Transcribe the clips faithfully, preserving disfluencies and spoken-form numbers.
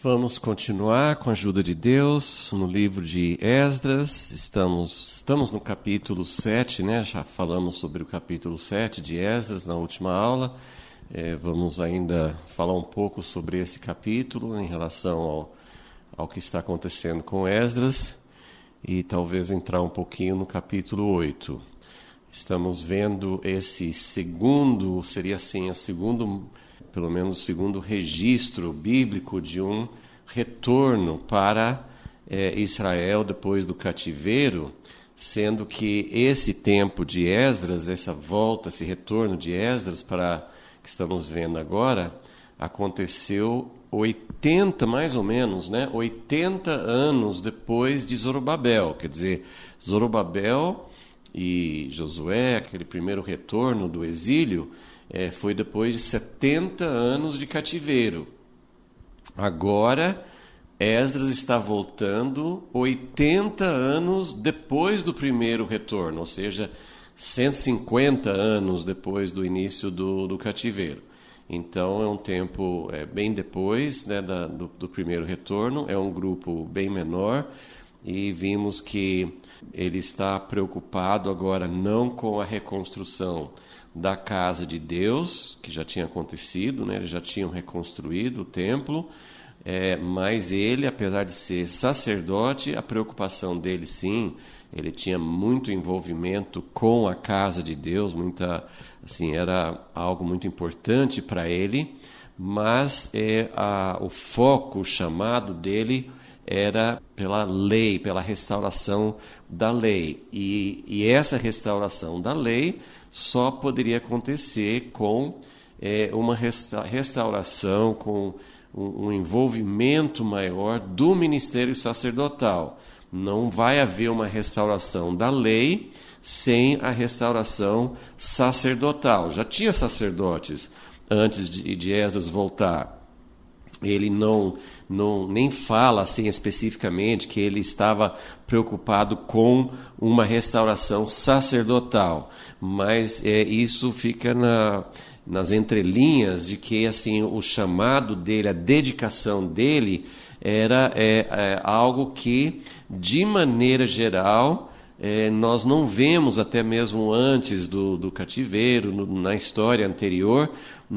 Vamos continuar com a ajuda de Deus no livro de Esdras. Estamos, estamos no capítulo sete, né? Já falamos sobre o capítulo sete de Esdras na última aula. É, vamos ainda falar um pouco sobre esse capítulo em relação ao, ao que está acontecendo com Esdras e talvez entrar um pouquinho no capítulo oito. Estamos vendo esse segundo, seria assim, o segundo... pelo menos o segundo registro bíblico de um retorno para é, Israel depois do cativeiro, sendo que esse tempo de Esdras, essa volta, esse retorno de Esdras para que estamos vendo agora, aconteceu oitenta, mais ou menos, né, oitenta anos depois de Zorobabel. Quer dizer, Zorobabel e Josué, aquele primeiro retorno do exílio, É, foi depois de setenta anos de cativeiro. Agora, Esdras está voltando oitenta anos depois do primeiro retorno, ou seja, cento e cinquenta anos depois do início do, do cativeiro. Então, é um tempo é, bem depois, né, da, do, do primeiro retorno, é um grupo bem menor, e vimos que ele está preocupado agora não com a reconstrução da casa de Deus, que já tinha acontecido, né? Eles já tinham reconstruído o templo, é, mas ele, apesar de ser sacerdote, a preocupação dele, sim, ele tinha muito envolvimento com a casa de Deus, muita, assim, era algo muito importante para ele, mas é, a, o foco, o chamado dele era pela lei, pela restauração da lei, e, e essa restauração da lei só poderia acontecer com é, uma resta- restauração, com um, um envolvimento maior do ministério sacerdotal. Não vai haver uma restauração da lei sem a restauração sacerdotal. Já tinha sacerdotes antes de, de Esdras voltar. Ele não, não nem fala assim especificamente que ele estava preocupado com uma restauração sacerdotal, mas é, isso fica na, nas entrelinhas de que assim, o chamado dele, a dedicação dele era é, é, algo que, de maneira geral, é, nós não vemos até mesmo antes do, do cativeiro, no, na história anterior.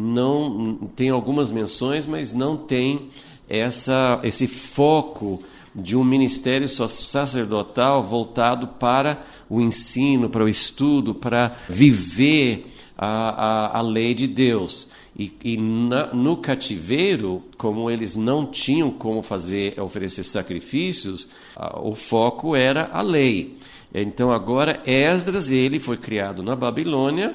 Não tem algumas menções, mas não tem essa, esse foco de um ministério sacerdotal voltado para o ensino, para o estudo, para viver a, a, a lei de Deus. E, e na, no cativeiro, como eles não tinham como fazer, oferecer sacrifícios, a, o foco era a lei. Então agora Esdras, ele foi criado na Babilônia.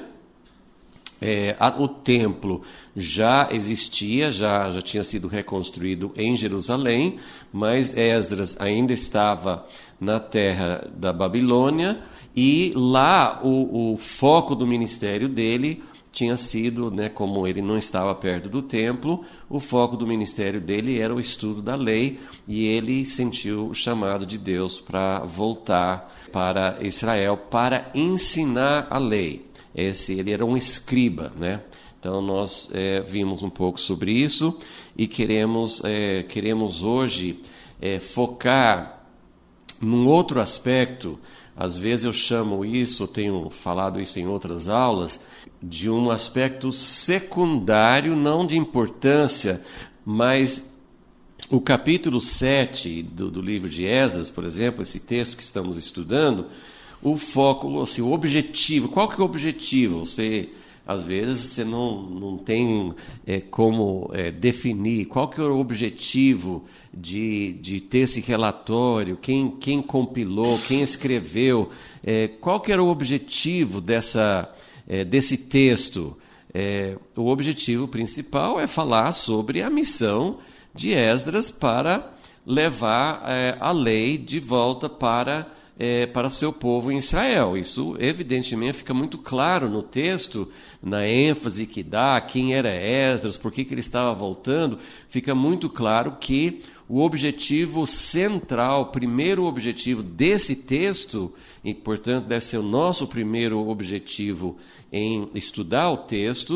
É, a, o templo já existia, já, já tinha sido reconstruído em Jerusalém, mas Esdras ainda estava na terra da Babilônia, e lá o, o foco do ministério dele tinha sido, né, como ele não estava perto do templo, o foco do ministério dele era o estudo da lei, e ele sentiu o chamado de Deus para voltar para Israel, para ensinar a lei. Esse, ele era um escriba, né? Então nós é, vimos um pouco sobre isso e queremos, é, queremos hoje é, focar num outro aspecto. Às vezes eu chamo isso, tenho falado isso em outras aulas, de um aspecto secundário, não de importância, mas o capítulo sete do, do livro de Esdras, por exemplo, esse texto que estamos estudando, o foco, assim, o objetivo, qual que é o objetivo? Você, às vezes, você não, não tem é, como é, definir qual que é o objetivo de, de ter esse relatório, quem, quem compilou, quem escreveu, é, qual que era o objetivo dessa, é, desse texto? É, o objetivo principal é falar sobre a missão de Esdras para levar é, a lei de volta para É, para seu povo em Israel. Isso, evidentemente, fica muito claro no texto, na ênfase que dá, quem era Esdras, por que, que ele estava voltando. Fica muito claro que o objetivo central, o primeiro objetivo desse texto, e, portanto, deve ser o nosso primeiro objetivo em estudar o texto,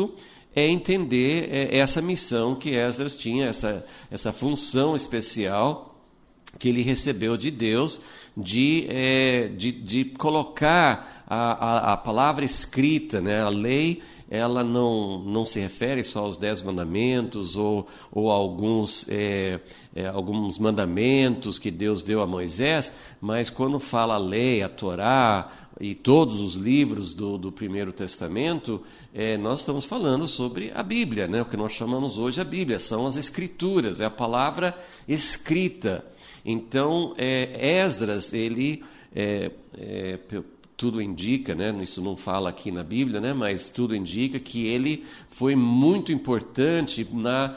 é entender é, essa missão que Esdras tinha, essa, essa função especial que ele recebeu de Deus, de, é, de, de colocar a, a, a palavra escrita, né? A lei, ela não, não se refere só aos dez mandamentos ou, ou a alguns, é, é, alguns mandamentos que Deus deu a Moisés, mas quando fala a lei, a Torá e todos os livros do, do Primeiro Testamento, é, nós estamos falando sobre a Bíblia, né? O que nós chamamos hoje a Bíblia, são as Escrituras, é a palavra escrita. Então, é, Esdras, ele, é, é, tudo indica, né, isso não fala aqui na Bíblia, né, mas tudo indica que ele foi muito importante na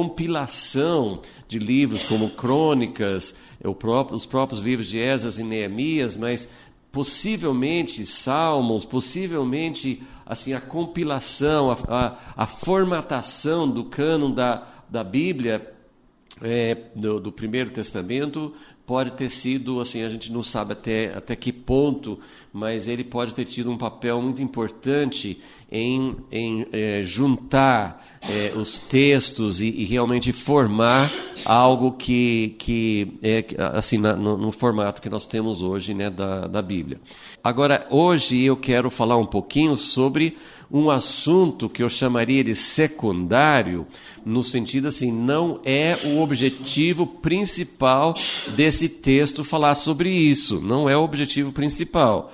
compilação de livros como Crônicas, o próprio, os próprios livros de Esdras e Neemias, mas possivelmente Salmos, possivelmente assim, a compilação, a, a, a formatação do cânon da, da Bíblia, É, do, do Primeiro Testamento pode ter sido, assim, a gente não sabe até, até que ponto, mas ele pode ter tido um papel muito importante em, em é, juntar é, os textos e, e realmente formar algo que, que é assim, na, no, no formato que nós temos hoje, né, da, da Bíblia. Agora, hoje eu quero falar um pouquinho sobre um assunto que eu chamaria de secundário, no sentido assim, não é o objetivo principal desse texto falar sobre isso, não é o objetivo principal,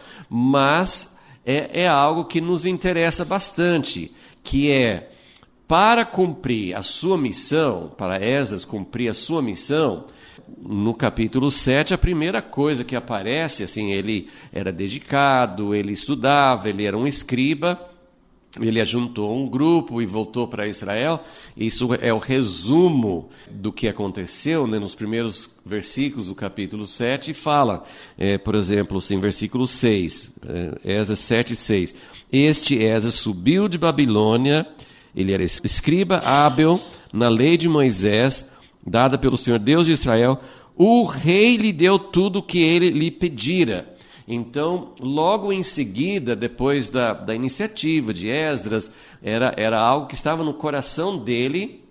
mas é, é algo que nos interessa bastante, que é, para cumprir a sua missão, para Esdras cumprir a sua missão, no capítulo sete, a primeira coisa que aparece, assim, ele era dedicado, ele estudava, ele era um escriba. Ele ajuntou um grupo e voltou para Israel. Isso é o resumo do que aconteceu, né, nos primeiros versículos do capítulo sete, e fala, é, por exemplo, assim, versículo seis, é, Esdras sete, seis. Este Esdras subiu de Babilônia, ele era escriba hábil na lei de Moisés, dada pelo Senhor Deus de Israel. O rei lhe deu tudo o que ele lhe pedira. Então, logo em seguida, depois da, da iniciativa de Esdras, era, era algo que estava no coração dele,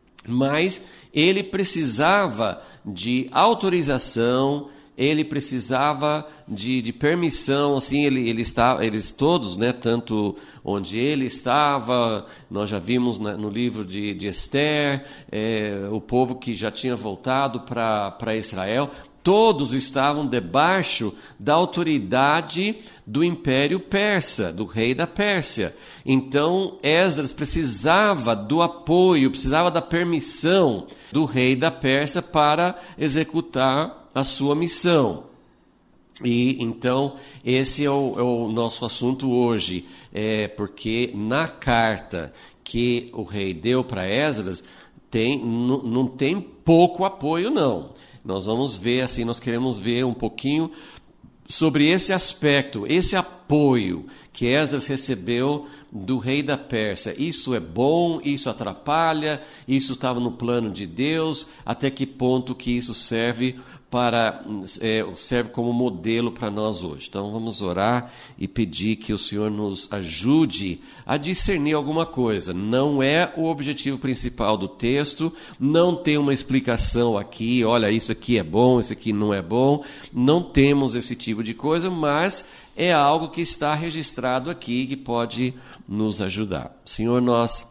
mas ele precisava de autorização, ele precisava de, de permissão, assim, ele, ele estava, eles todos, né, tanto onde ele estava, nós já vimos na, no livro de, de Esther, é, o povo que já tinha voltado para Israel, todos estavam debaixo da autoridade do Império Persa, do rei da Pérsia. Então, Esdras precisava do apoio, precisava da permissão do rei da Pérsia para executar a sua missão. E então, esse é o, é o nosso assunto hoje, é porque na carta que o rei deu para Esdras, tem, não, não tem pouco apoio, não. Nós vamos ver, assim, nós queremos ver um pouquinho sobre esse aspecto, esse apoio que Esdras recebeu do rei da Pérsia. Isso é bom, isso atrapalha, isso estava no plano de Deus, até que ponto que isso serve para é, serve como modelo para nós hoje. Então vamos orar e pedir que o Senhor nos ajude a discernir alguma coisa. Não é o objetivo principal do texto, não tem uma explicação aqui, olha, isso aqui é bom, isso aqui não é bom, não temos esse tipo de coisa, mas é algo que está registrado aqui que pode nos ajudar. Senhor, nós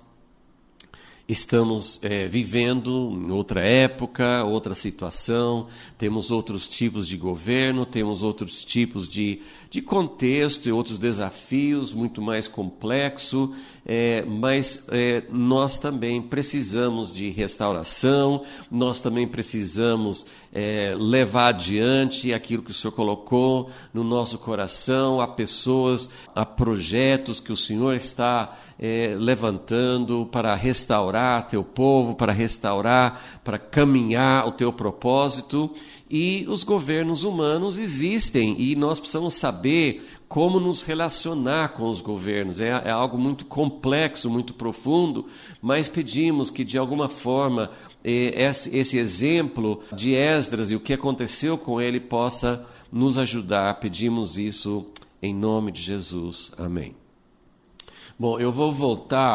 estamos é, vivendo em outra época, outra situação, temos outros tipos de governo, temos outros tipos de, de contexto e outros desafios muito mais complexos, é, mas é, nós também precisamos de restauração, nós também precisamos é, levar adiante aquilo que o Senhor colocou no nosso coração, a pessoas, a projetos que o Senhor está É, levantando para restaurar teu povo, para restaurar, para caminhar o teu propósito. E os governos humanos existem e nós precisamos saber como nos relacionar com os governos. É, é algo muito complexo, muito profundo, mas pedimos que de alguma forma eh, esse, esse exemplo de Esdras e o que aconteceu com ele possa nos ajudar. Pedimos isso em nome de Jesus. Amém. Bom, eu vou voltar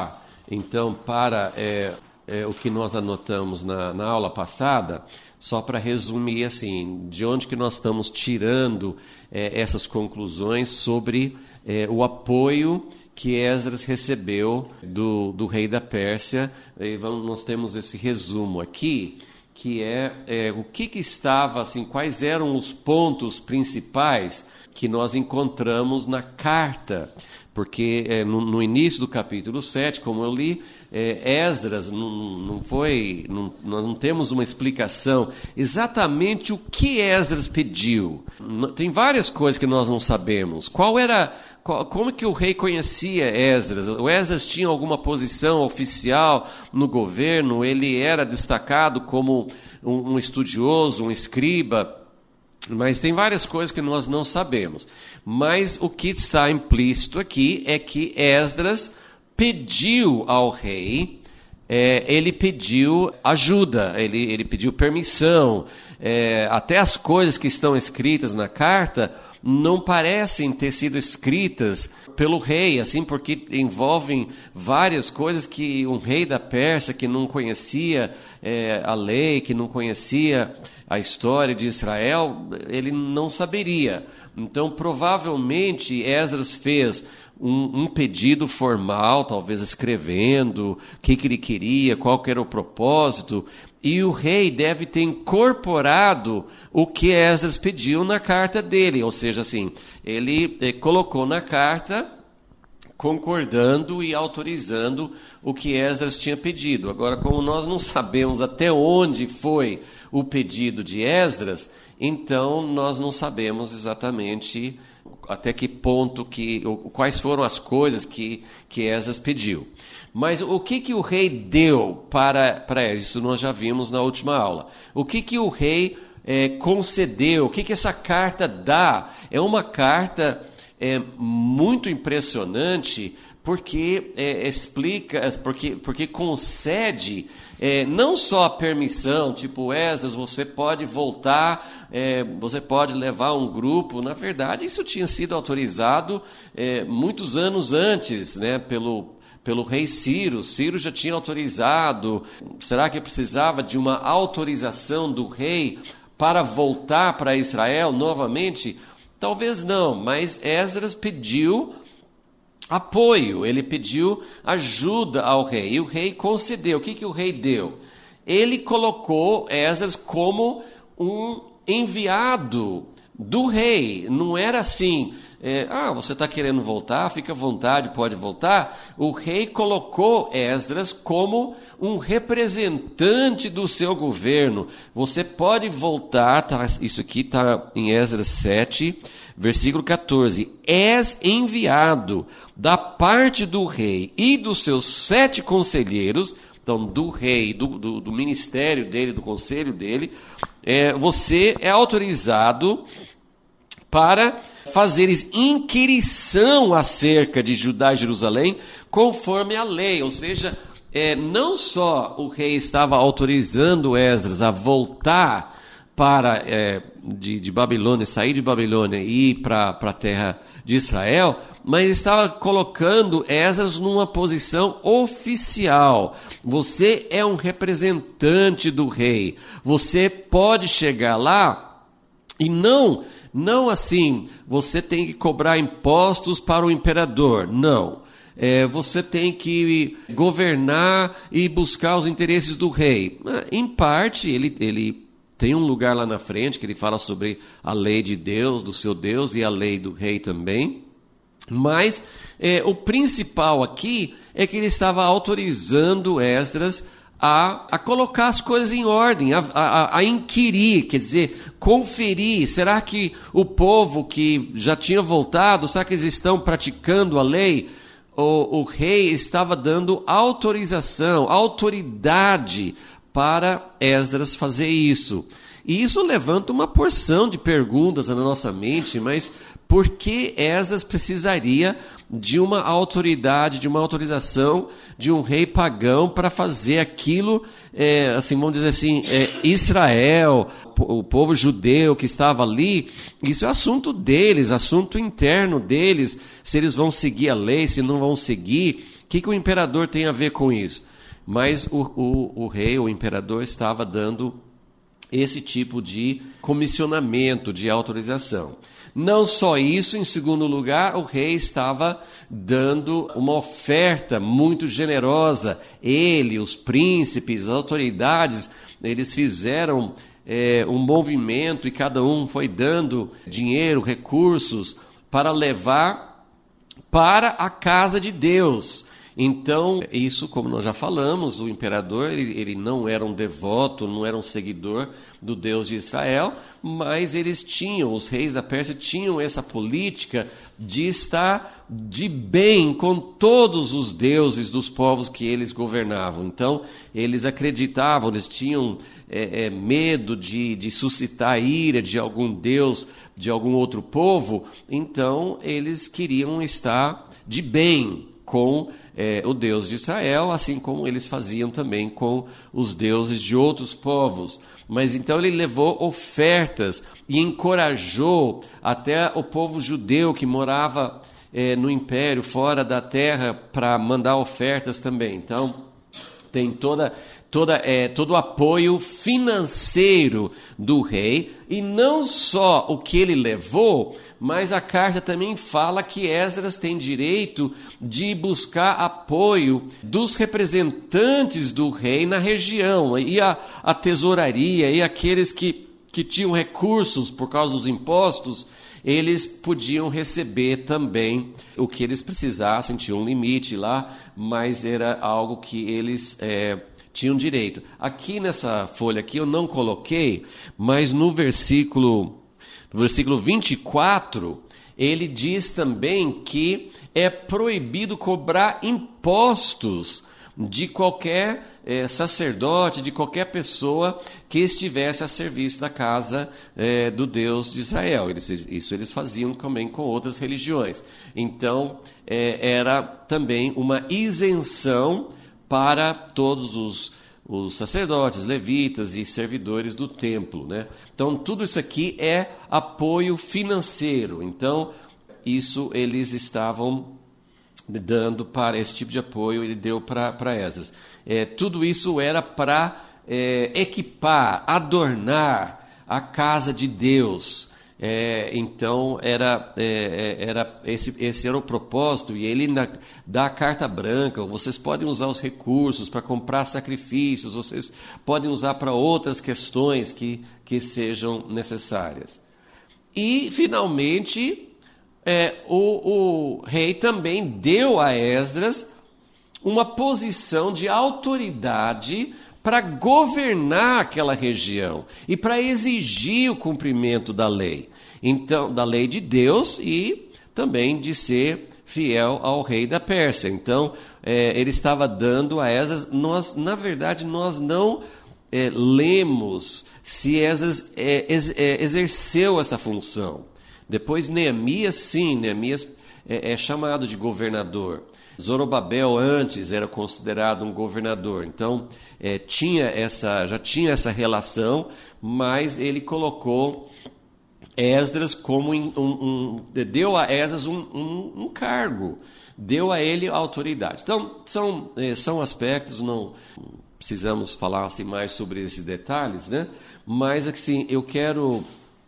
Então, para é, é, o que nós anotamos na, na aula passada, só para resumir assim, de onde que nós estamos tirando é, essas conclusões sobre é, o apoio que Esdras recebeu do, do rei da Pérsia. E vamos, nós temos esse resumo aqui, que é, é o que, que estava, assim, quais eram os pontos principais que nós encontramos na carta. Porque é, no, no início do capítulo sete, como eu li, é, Esdras não, não foi, não, nós não temos uma explicação exatamente o que Esdras pediu. Tem várias coisas que nós não sabemos. Qual era, qual, como que o rei conhecia Esdras? O Esdras tinha alguma posição oficial no governo? Ele era destacado como um, um estudioso, um escriba? Mas tem várias coisas que nós não sabemos. Mas o que está implícito aqui é que Esdras pediu ao rei, é, ele pediu ajuda, ele, ele pediu permissão. É, até as coisas que estão escritas na carta não parecem ter sido escritas pelo rei, assim, porque envolvem várias coisas que um rei da Pérsia que não conhecia é, a lei, que não conhecia a história de Israel, ele não saberia. Então, provavelmente, Esdras fez um, um pedido formal, talvez escrevendo o que, que ele queria, qual que era o propósito, e o rei deve ter incorporado o que Esdras pediu na carta dele, ou seja, assim, ele eh, colocou na carta concordando e autorizando o que Esdras tinha pedido. Agora, como nós não sabemos até onde foi o pedido de Esdras, então nós não sabemos exatamente até que ponto, que, quais foram as coisas que, que Esdras pediu. Mas o que, que o rei deu para, para Esdras? Isso nós já vimos na última aula. O que, que o rei é, concedeu? O que, que essa carta dá? É uma carta é, muito impressionante, porque é, explica, porque, porque concede é, não só a permissão, tipo, Esdras, você pode voltar, é, você pode levar um grupo. Na verdade, isso tinha sido autorizado é, muitos anos antes, né, pelo, pelo rei Ciro. Ciro já tinha autorizado. Será que precisava de uma autorização do rei para voltar para Israel novamente? Talvez não, mas Esdras pediu apoio, ele pediu ajuda ao rei, e o rei concedeu. O que, que o rei deu? Ele colocou Esdras como um enviado do rei. Não era assim, é, ah, você está querendo voltar, fica à vontade, pode voltar. O rei colocou Esdras como um representante do seu governo. Você pode voltar, tá, isso aqui está em Esdras sete, versículo catorze. És enviado da parte do rei e dos seus sete conselheiros, então do rei, do, do, do ministério dele, do conselho dele, é, você é autorizado para fazeres inquirição acerca de Judá e Jerusalém, conforme a lei. Ou seja, é, não só o rei estava autorizando Esdras a voltar para é, de, de Babilônia, sair de Babilônia e ir para a terra de Israel, mas estava colocando Esdras numa posição oficial. Você é um representante do rei. Você pode chegar lá e não, não assim, você tem que cobrar impostos para o imperador. Não. É, você tem que governar e buscar os interesses do rei. Em parte, ele... ele tem um lugar lá na frente que ele fala sobre a lei de Deus, do seu Deus, e a lei do rei também. Mas é, o principal aqui é que ele estava autorizando Esdras a, a colocar as coisas em ordem, a, a, a inquirir, quer dizer, conferir. Será que o povo que já tinha voltado, será que eles estão praticando a lei? O, o rei estava dando autorização, autoridade para Esdras fazer isso. E isso levanta uma porção de perguntas na nossa mente, mas por que Esdras precisaria de uma autoridade, de uma autorização de um rei pagão para fazer aquilo, é, assim, vamos dizer assim, é, Israel, o povo judeu que estava ali, isso é assunto deles, assunto interno deles, se eles vão seguir a lei, se não vão seguir. que, que o imperador tem a ver com isso? Mas o, o, o rei, o imperador, estava dando esse tipo de comissionamento, de autorização. Não só isso, em segundo lugar, o rei estava dando uma oferta muito generosa. Ele, os príncipes, as autoridades, eles fizeram é, um movimento e cada um foi dando dinheiro, recursos para levar para a casa de Deus. Então, isso, como nós já falamos, o imperador ele, ele não era um devoto, não era um seguidor do Deus de Israel, mas eles tinham, os reis da Pérsia tinham essa política de estar de bem com todos os deuses dos povos que eles governavam. Então, eles acreditavam, eles tinham é, é, medo de, de suscitar a ira de algum deus, de algum outro povo, então eles queriam estar de bem com É, o Deus de Israel, assim como eles faziam também com os deuses de outros povos. Mas então ele levou ofertas e encorajou até o povo judeu que morava é, no império, fora da terra, para mandar ofertas também. Então tem toda, toda, é, todo o apoio financeiro do rei, e não só o que ele levou, mas a carta também fala que Esdras tem direito de buscar apoio dos representantes do rei na região, e a, a tesouraria, e aqueles que, que tinham recursos por causa dos impostos, eles podiam receber também o que eles precisassem, tinha um limite lá, mas era algo que eles é, tinham direito. Aqui nessa folha aqui eu não coloquei, mas no versículo... No versículo vinte e quatro, ele diz também que é proibido cobrar impostos de qualquer eh, sacerdote, de qualquer pessoa que estivesse a serviço da casa eh, do Deus de Israel. Eles, isso eles faziam também com outras religiões. Então, eh, era também uma isenção para todos os os sacerdotes, levitas e servidores do templo, né? Então, tudo isso aqui é apoio financeiro. Então, isso eles estavam dando para esse tipo de apoio, ele deu para, para Esdras. É, tudo isso era para é, equipar, adornar a casa de Deus. É, então era, é, era esse, esse era o propósito, e ele na, dá a carta branca. Vocês podem usar os recursos para comprar sacrifícios, vocês podem usar para outras questões que, que sejam necessárias. E finalmente é, o, o rei também deu a Esdras uma posição de autoridade para governar aquela região e para exigir o cumprimento da lei. Então, da lei de Deus e também de ser fiel ao rei da Pérsia. Então, é, ele estava dando a Esdras. Nós, na verdade, nós não é, lemos se Esdras é, ex, é, exerceu essa função. Depois, Neemias, sim, Neemias é, é chamado de governador. Zorobabel antes era considerado um governador, então é, tinha essa, já tinha essa relação, mas ele colocou Esdras como um, um, deu a Esdras um, um, um cargo, deu a ele autoridade. Então são, é, são aspectos, não precisamos falar assim, mais sobre esses detalhes, né? Mas assim, eu quero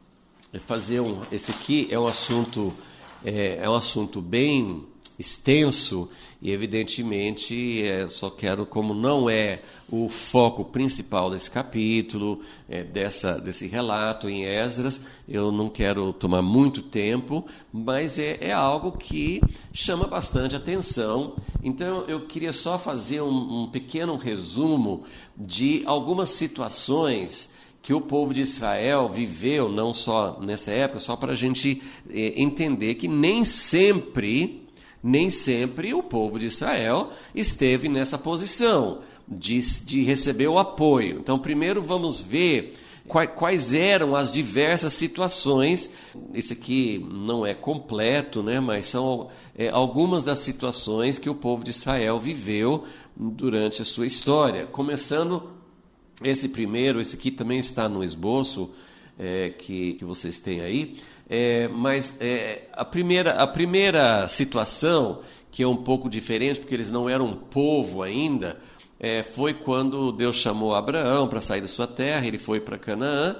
fazer um, esse aqui é um assunto é, é um assunto bem extenso e evidentemente é, só quero, como não é o foco principal desse capítulo, é, dessa, desse relato em Esdras, eu não quero tomar muito tempo, mas é, é algo que chama bastante atenção. Então eu queria só fazer um, um pequeno resumo de algumas situações que o povo de Israel viveu, não só nessa época, só para a gente é, entender que nem sempre Nem sempre o povo de Israel esteve nessa posição de, de receber o apoio. Então, primeiro vamos ver quais, quais eram as diversas situações. Esse aqui não é completo, né, mas são é, algumas das situações que o povo de Israel viveu durante a sua história. Começando esse primeiro, esse aqui também está no esboço é, que, que vocês têm aí. É, mas é, a, primeira, a primeira situação que é um pouco diferente, porque eles não eram um povo ainda, é, foi quando Deus chamou Abraão para sair da sua terra, ele foi para Canaã,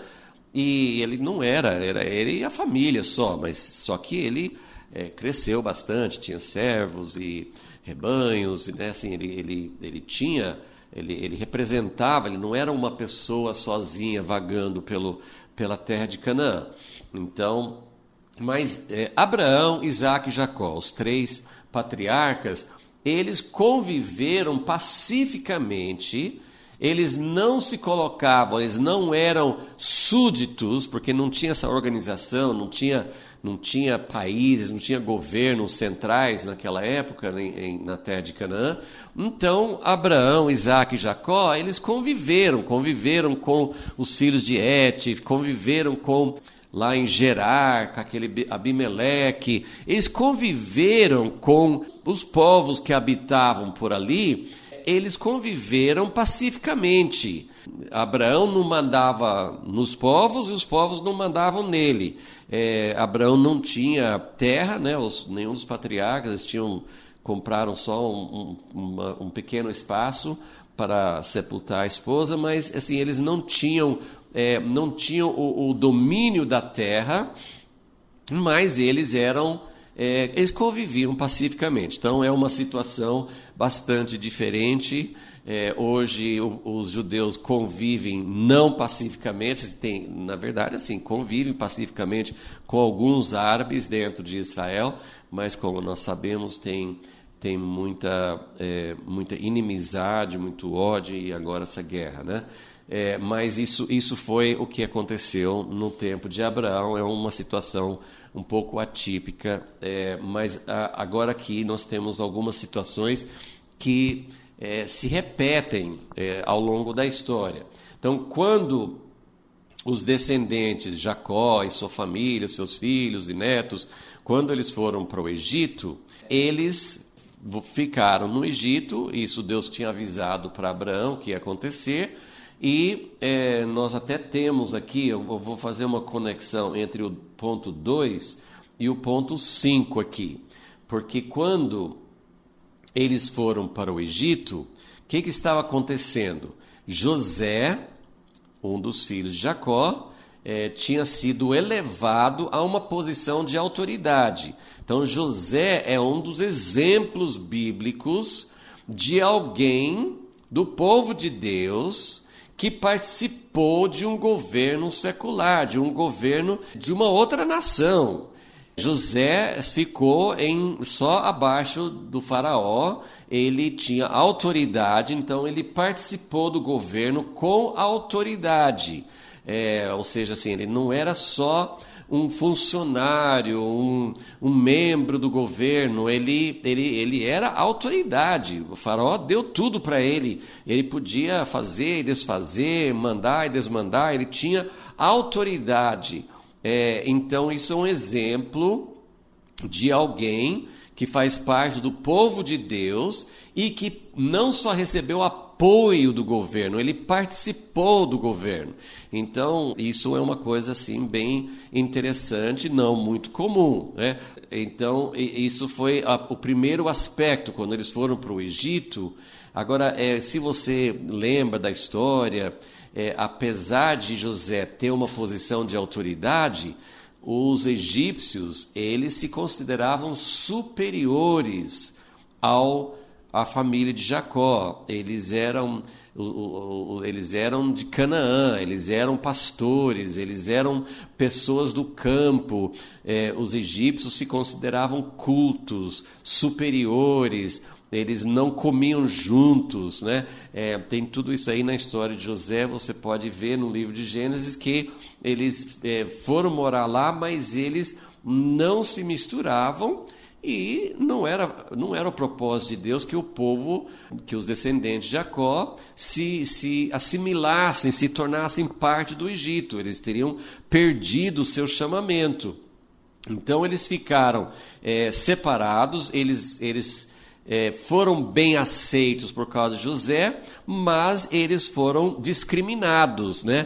e ele não era, era ele e a família só, mas só que ele é, cresceu bastante, tinha servos e rebanhos, né? Assim, ele, ele, ele tinha, ele, ele representava, ele não era uma pessoa sozinha vagando pelo, pela terra de Canaã. Então, mas é, Abraão, Isaque e Jacó, os três patriarcas, eles conviveram pacificamente, eles não se colocavam, eles não eram súditos, porque não tinha essa organização, não tinha, não tinha países, não tinha governos centrais naquela época, em, em, na terra de Canaã. Então, Abraão, Isaque e Jacó, eles conviveram, conviveram com os filhos de Et, conviveram com... lá em Gerar, com aquele Abimeleque, eles conviveram com os povos que habitavam por ali, eles conviveram pacificamente. Abraão não mandava nos povos e os povos não mandavam nele. É, Abraão não tinha terra, né? Os, nenhum dos patriarcas, eles tinham, compraram só um, um, uma, um pequeno espaço para sepultar a esposa, mas assim, eles não tinham... É, não tinham o, o domínio da terra, mas eles eram, é, eles conviviam pacificamente. Então é uma situação bastante diferente. É, hoje o, os judeus convivem não pacificamente, tem, na verdade, assim, convivem pacificamente com alguns árabes dentro de Israel, mas como nós sabemos, tem, tem muita, é, muita inimizade, muito ódio e agora essa guerra, né? É, mas isso, isso foi o que aconteceu no tempo de Abraão. É uma situação um pouco atípica, é, mas a, agora aqui nós temos algumas situações que é, se repetem é, ao longo da história. Então, quando os descendentes, Jacó e sua família, seus filhos e netos, quando eles foram para o Egito, eles ficaram no Egito. Isso Deus tinha avisado para Abraão que ia acontecer. E é, nós até temos aqui, eu vou fazer uma conexão entre o ponto dois e o ponto cinco aqui, porque quando eles foram para o Egito, o que, que estava acontecendo? José, um dos filhos de Jacó, é, tinha sido elevado a uma posição de autoridade. Então José é um dos exemplos bíblicos de alguém do povo de Deus que participou de um governo secular, de um governo de uma outra nação. José ficou em, só abaixo do faraó, ele tinha autoridade, então ele participou do governo com autoridade. É, ou seja, assim, ele não era só um funcionário, um, um membro do governo, ele, ele, ele era autoridade. O faraó deu tudo para ele, ele podia fazer e desfazer, mandar e desmandar, ele tinha autoridade. É, então isso é um exemplo de alguém que faz parte do povo de Deus e que não só recebeu apoio do governo, ele participou do governo. Então, isso é uma coisa assim bem interessante, não muito comum, né? Então, isso foi a, o primeiro aspecto, quando eles foram para o Egito. Agora, é, se você lembra da história, é, apesar de José ter uma posição de autoridade, os egípcios, eles se consideravam superiores ao a família de Jacó. Eles eram, eles eram de Canaã, eles eram pastores, eles eram pessoas do campo. É, os egípcios se consideravam cultos, superiores, eles não comiam juntos, né? É, tem tudo isso aí na história de José, você pode ver no livro de Gênesis que eles é, foram morar lá, mas eles não se misturavam. E não era, não era o propósito de Deus que o povo, que os descendentes de Jacó se, se assimilassem, se tornassem parte do Egito. Eles teriam perdido o seu chamamento. Então eles ficaram é, separados, eles, eles é, foram bem aceitos por causa de José, mas eles foram discriminados, né?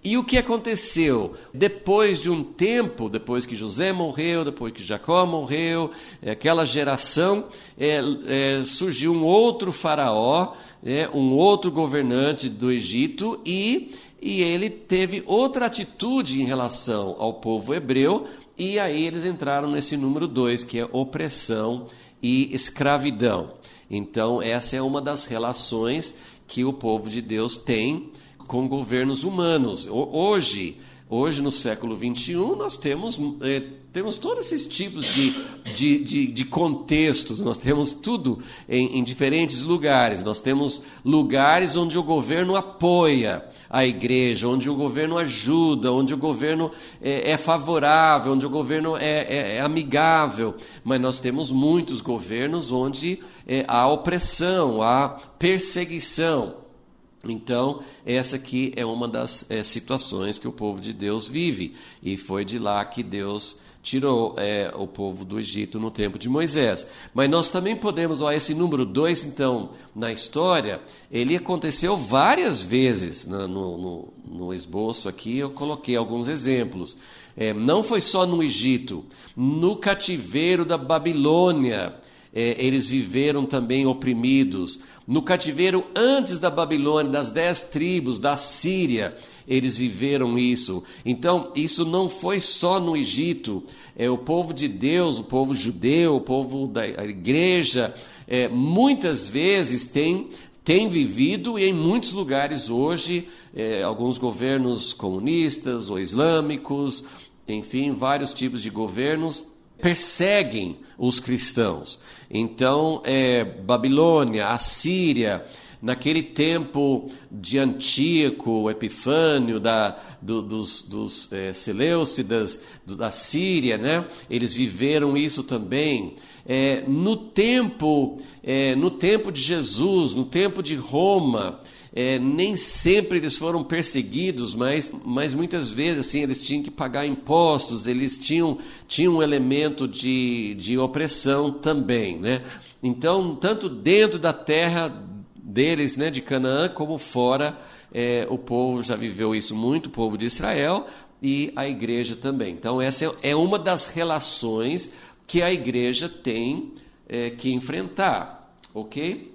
E o que aconteceu? Depois de um tempo, depois que José morreu, depois que Jacó morreu, aquela geração, é, é, surgiu um outro faraó, é, um outro governante do Egito, e, e ele teve outra atitude em relação ao povo hebreu, e aí eles entraram nesse número dois, que é opressão e escravidão. Então, essa é uma das relações que o povo de Deus tem com governos humanos. Hoje, hoje no século vinte e um, nós temos, é, temos todos esses tipos de, de, de, de contextos, nós temos tudo em, em diferentes lugares. Nós temos lugares onde o governo apoia a igreja, onde o governo ajuda, onde o governo é, é favorável, onde o governo é, é, é amigável, mas nós temos muitos governos onde é, há opressão, há perseguição. Então, essa aqui é uma das é, situações que o povo de Deus vive, e foi de lá que Deus tirou é, o povo do Egito no tempo de Moisés. Mas nós também podemos, ó, esse número dois, então, na história, ele aconteceu várias vezes. No, no, no esboço aqui eu coloquei alguns exemplos. É, não foi só no Egito, no cativeiro da Babilônia, é, eles viveram também oprimidos. No cativeiro antes da Babilônia, das dez tribos da Síria, eles viveram isso. Então, isso não foi só no Egito. É, o povo de Deus, o povo judeu, o povo da igreja, é, muitas vezes tem, tem vivido, e em muitos lugares hoje, é, alguns governos comunistas ou islâmicos, enfim, vários tipos de governos, perseguem os cristãos. Então, é, Babilônia, Assíria, naquele tempo de Antíoco, Epifânio, da, do, dos, dos é, Seleucidas, do, da Síria, né? Eles viveram isso também. É, no tempo, é, no tempo de Jesus, no tempo de Roma, é, nem sempre eles foram perseguidos, mas, mas muitas vezes assim, eles tinham que pagar impostos, eles tinham, tinham um elemento de, de opressão também, né? Então, tanto dentro da terra deles, né, de Canaã, como fora, é, o povo já viveu isso muito, o povo de Israel, e a igreja também. Então, essa é, é uma das relações que a igreja tem é, que enfrentar, ok?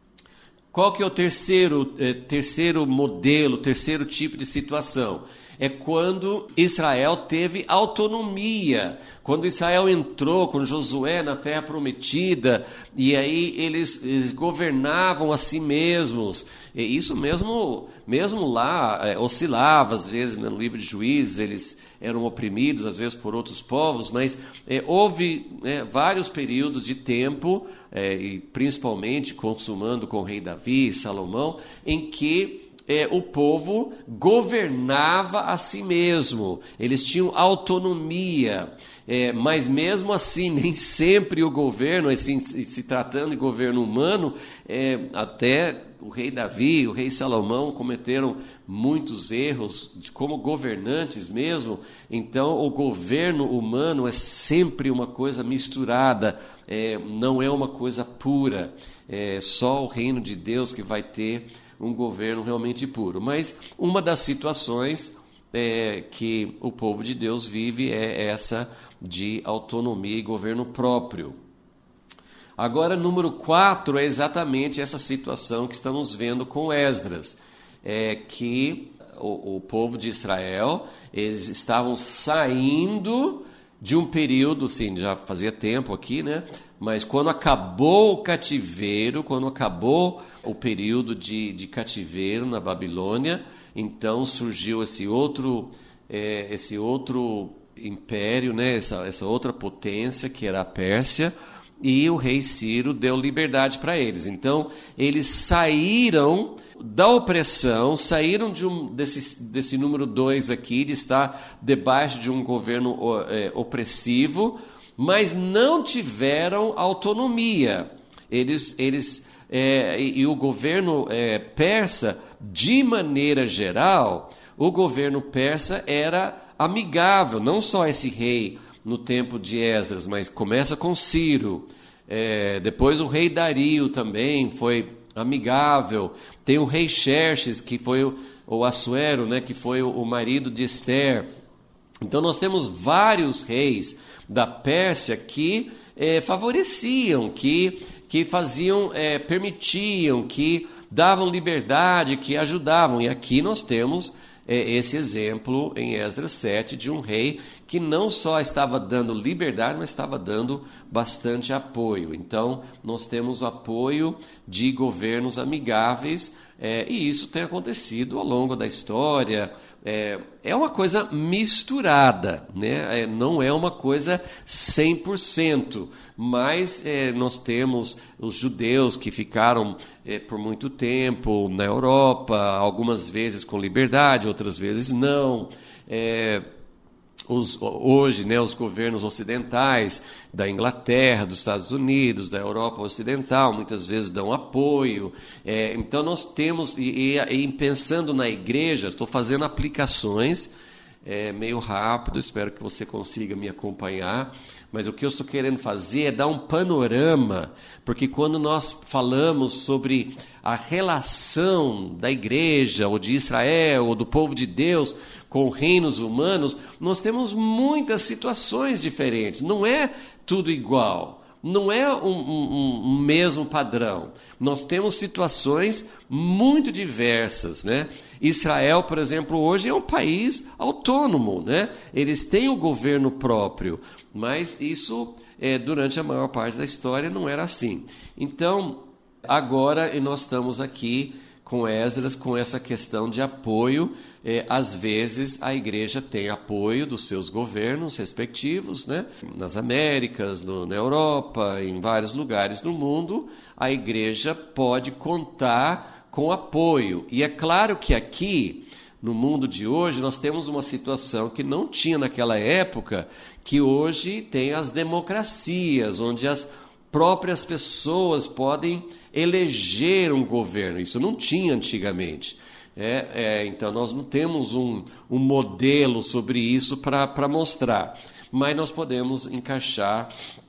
Qual que é o terceiro, é, terceiro modelo, terceiro tipo de situação? É quando Israel teve autonomia, quando Israel entrou com Josué na terra prometida, e aí eles, eles governavam a si mesmos. E isso mesmo, mesmo lá é, oscilava, às vezes, né, no livro de Juízes, eles eram oprimidos, às vezes, por outros povos, mas é, houve é, vários períodos de tempo, é, e principalmente consumando com o rei Davi e Salomão, em que É, o povo governava a si mesmo, eles tinham autonomia, é, mas mesmo assim, nem sempre o governo, assim, se, se tratando de governo humano, é, até o rei Davi, o rei Salomão cometeram muitos erros de, como governantes mesmo. Então o governo humano é sempre uma coisa misturada, é, não é uma coisa pura, é só o reino de Deus que vai ter um governo realmente puro. Mas uma das situações é, que o povo de Deus vive é essa de autonomia e governo próprio. Agora, número quatro é exatamente essa situação que estamos vendo com Esdras, é que o, o povo de Israel, eles estavam saindo de um período, assim, já fazia tempo aqui, né? Mas quando acabou o cativeiro, quando acabou o período de, de cativeiro na Babilônia, então surgiu esse outro, é, esse outro império, né? essa, essa outra potência, que era a Pérsia, e o rei Ciro deu liberdade para eles. Então, eles saíram da opressão, saíram de um, desse, desse número dois aqui, de estar debaixo de um governo é, opressivo, mas não tiveram autonomia. Eles, eles, é, e, e o governo é, persa, de maneira geral, o governo persa era amigável, não só esse rei no tempo de Esdras, mas começa com Ciro, é, depois o rei Dario também foi amigável, tem o rei Xerxes, que foi o, ou Assuero, né, que foi o marido de Ester. Então nós temos vários reis da Pérsia que é, favoreciam, que, que faziam, é, permitiam, que davam liberdade, que ajudavam. E aqui nós temos é, esse exemplo em Esdras sete de um rei que não só estava dando liberdade, mas estava dando bastante apoio. Então nós temos o apoio de governos amigáveis, é, e isso tem acontecido ao longo da história. É, é uma coisa misturada, né? É, não é uma coisa cem por cento, mas é, nós temos os judeus que ficaram é, por muito tempo na Europa, algumas vezes com liberdade, outras vezes não. É, Os, hoje, né, os governos ocidentais da Inglaterra, dos Estados Unidos, da Europa Ocidental, muitas vezes dão apoio. É, então nós temos, e, e, e pensando na igreja, estou fazendo aplicações, é, meio rápido, espero que você consiga me acompanhar, mas o que eu estou querendo fazer é dar um panorama, porque quando nós falamos sobre a relação da igreja, ou de Israel, ou do povo de Deus, com reinos humanos, nós temos muitas situações diferentes. Não é tudo igual. Não é um, um, um mesmo padrão. Nós temos situações muito diversas, né? Israel, por exemplo, hoje é um país autônomo, né? Eles têm o governo próprio, mas isso, é, durante a maior parte da história, não era assim. Então, agora nós estamos aqui com Esdras, com essa questão de apoio. É, às vezes a igreja tem apoio dos seus governos respectivos, né? Nas Américas, no, na Europa, em vários lugares do mundo, a igreja pode contar com apoio. E é claro que aqui, no mundo de hoje, nós temos uma situação que não tinha naquela época, que hoje tem as democracias, onde as próprias pessoas podem eleger um governo. Isso não tinha antigamente. É, é, então nós não temos um, um modelo sobre isso para mostrar, mas nós podemos encaixar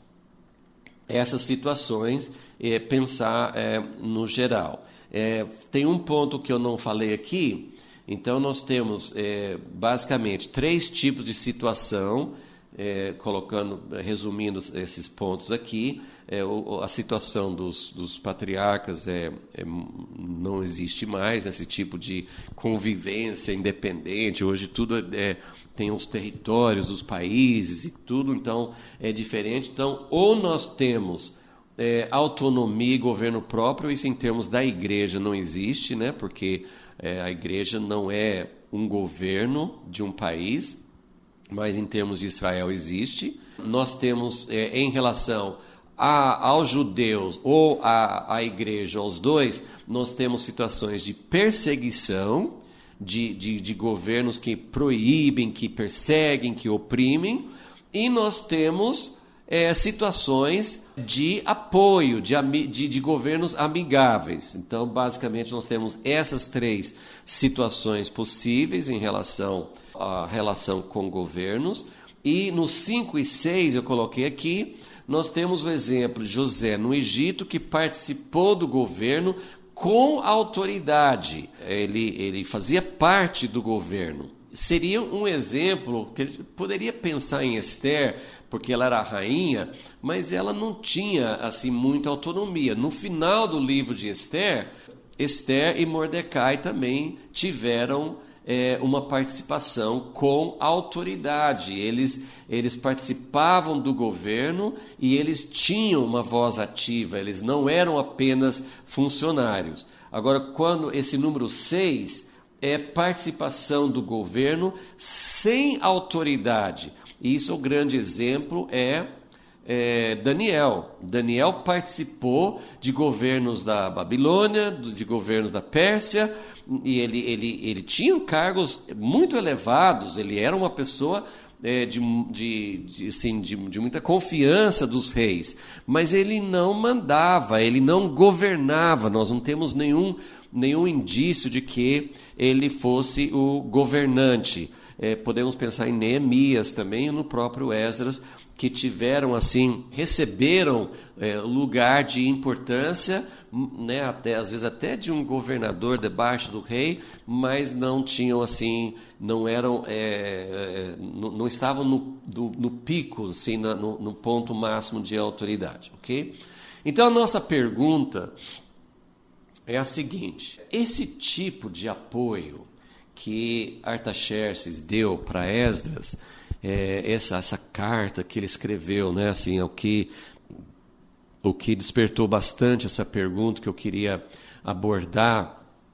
essas situações e pensar é, no geral. É, tem um ponto que eu não falei aqui. Então nós temos é, basicamente três tipos de situação, é, colocando, resumindo esses pontos aqui. É, a situação dos, dos patriarcas é, é, não existe mais, esse tipo de convivência independente. Hoje tudo é, é, tem os territórios, os países e tudo, então é diferente. Então, ou nós temos é, autonomia e governo próprio, isso em termos da igreja não existe, né? Porque é, a igreja não é um governo de um país, mas em termos de Israel existe. Nós temos, é, em relação A, aos judeus ou à, à igreja, aos dois, nós temos situações de perseguição, de, de, de governos que proíbem, que perseguem, que oprimem, e nós temos é, situações de apoio, de, de, de governos amigáveis. Então, basicamente, nós temos essas três situações possíveis em relação à relação com governos, e nos cinco e seis eu coloquei aqui. Nós temos o exemplo de José no Egito, que participou do governo com autoridade. Ele, ele fazia parte do governo. Seria um exemplo que ele poderia pensar em Ester, porque ela era a rainha, mas ela não tinha assim muita autonomia. No final do livro de Ester, Ester e Mordecai também tiveram É, uma participação com autoridade. Eles, eles participavam do governo e eles tinham uma voz ativa, eles não eram apenas funcionários. Agora, quando esse número seis é participação do governo sem autoridade, e isso é o grande exemplo, é, é Daniel. Daniel participou de governos da Babilônia, de governos da Pérsia, e ele, ele, ele tinha cargos muito elevados, ele era uma pessoa é, de, de, de, assim, de, de muita confiança dos reis, mas ele não mandava, ele não governava. Nós não temos nenhum, nenhum indício de que ele fosse o governante. É, podemos pensar em Neemias também e no próprio Esdras, que tiveram assim, receberam é, lugar de importância, né, até, às vezes até de um governador debaixo do rei, mas não tinham assim, não eram, é, não, não estavam no, no, no pico, assim, no, no ponto máximo de autoridade, ok? Então a nossa pergunta é a seguinte: esse tipo de apoio que Artaxerxes deu para Esdras, é, essa, essa carta que ele escreveu, né, assim, é o que O que despertou bastante essa pergunta que eu queria abordar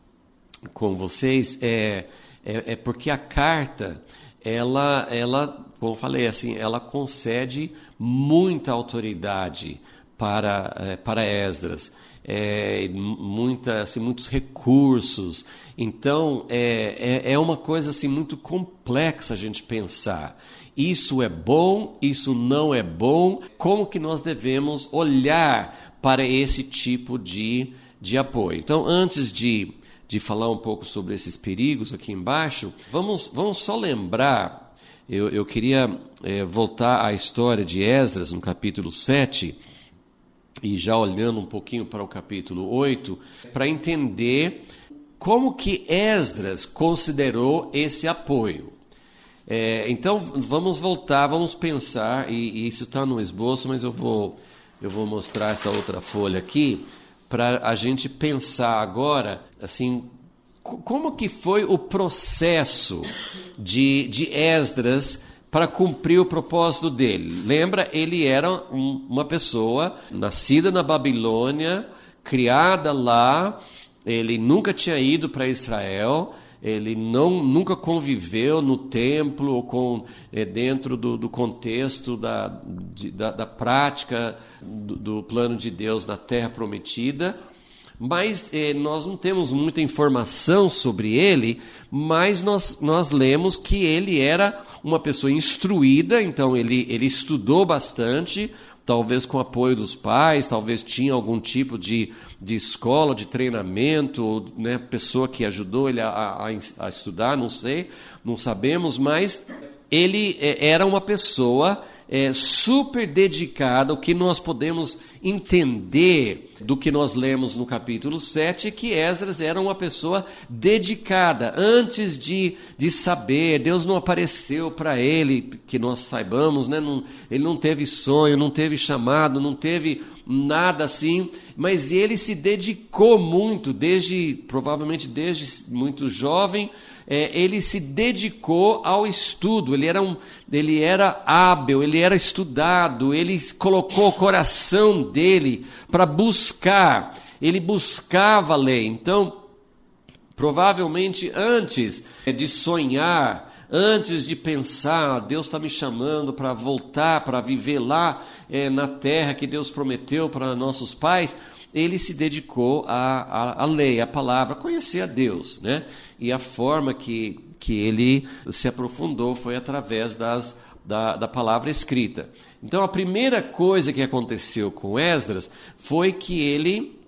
com vocês é, é, é porque a carta, ela, ela, como eu falei, assim, ela concede muita autoridade para, é, para Esdras, é, muita, assim, muitos recursos. Então, é, é, é uma coisa assim, muito complexa a gente pensar. Isso é bom, isso não é bom. Como que nós devemos olhar para esse tipo de, de apoio? Então, antes de, de falar um pouco sobre esses perigos aqui embaixo, vamos, vamos só lembrar, eu, eu queria é, voltar à história de Esdras, no capítulo sete, e já olhando um pouquinho para o capítulo oito, para entender como que Esdras considerou esse apoio. É, então vamos voltar, vamos pensar, e, e isso está no esboço, mas eu vou, eu vou mostrar essa outra folha aqui, para a gente pensar agora, assim, como que foi o processo de, de Esdras para cumprir o propósito dele. Lembra, ele era um, uma pessoa nascida na Babilônia, criada lá, ele nunca tinha ido para Israel, ele não, nunca conviveu no templo ou com, é, dentro do, do contexto da, de, da, da prática do, do plano de Deus na Terra Prometida, mas é, nós não temos muita informação sobre ele, mas nós, nós lemos que ele era uma pessoa instruída, então ele, ele estudou bastante, talvez com apoio dos pais, talvez tinha algum tipo de, de escola, de treinamento, ou, né, pessoa que ajudou ele a, a, a estudar, não sei, não sabemos, mas ele é, era uma pessoa é, super dedicada. O que nós podemos entender do que nós lemos no capítulo sete é que Esdras era uma pessoa dedicada. Antes de, de saber, Deus não apareceu para ele, que nós saibamos, né? não, ele não teve sonho, não teve chamado, não teve nada assim, mas ele se dedicou muito, desde provavelmente desde muito jovem, é, ele se dedicou ao estudo, ele era, um, ele era hábil, ele era estudado, ele colocou o coração dele para buscar, ele buscava a lei. Então, provavelmente antes de sonhar, antes de pensar, Deus está me chamando para voltar, para viver lá é, na terra que Deus prometeu para nossos pais, ele se dedicou à, à, à lei, à palavra, a conhecer a Deus, né? E a forma que, que ele se aprofundou foi através das, da, da palavra escrita. Então, a primeira coisa que aconteceu com Esdras foi que ele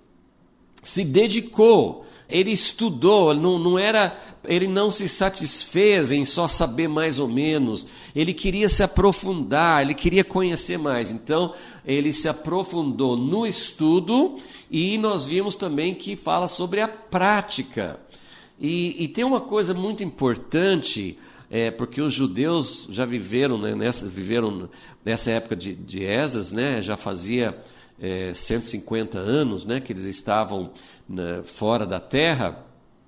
se dedicou, ele estudou, não, não era, ele não se satisfez em só saber mais ou menos, ele queria se aprofundar, ele queria conhecer mais. Então, ele se aprofundou no estudo, e nós vimos também que fala sobre a prática. E, e tem uma coisa muito importante, é, porque os judeus já viveram, né, nessa, viveram nessa época de, de Esdras, né, já fazia é, cento e cinquenta anos, né, que eles estavam, né, fora da terra,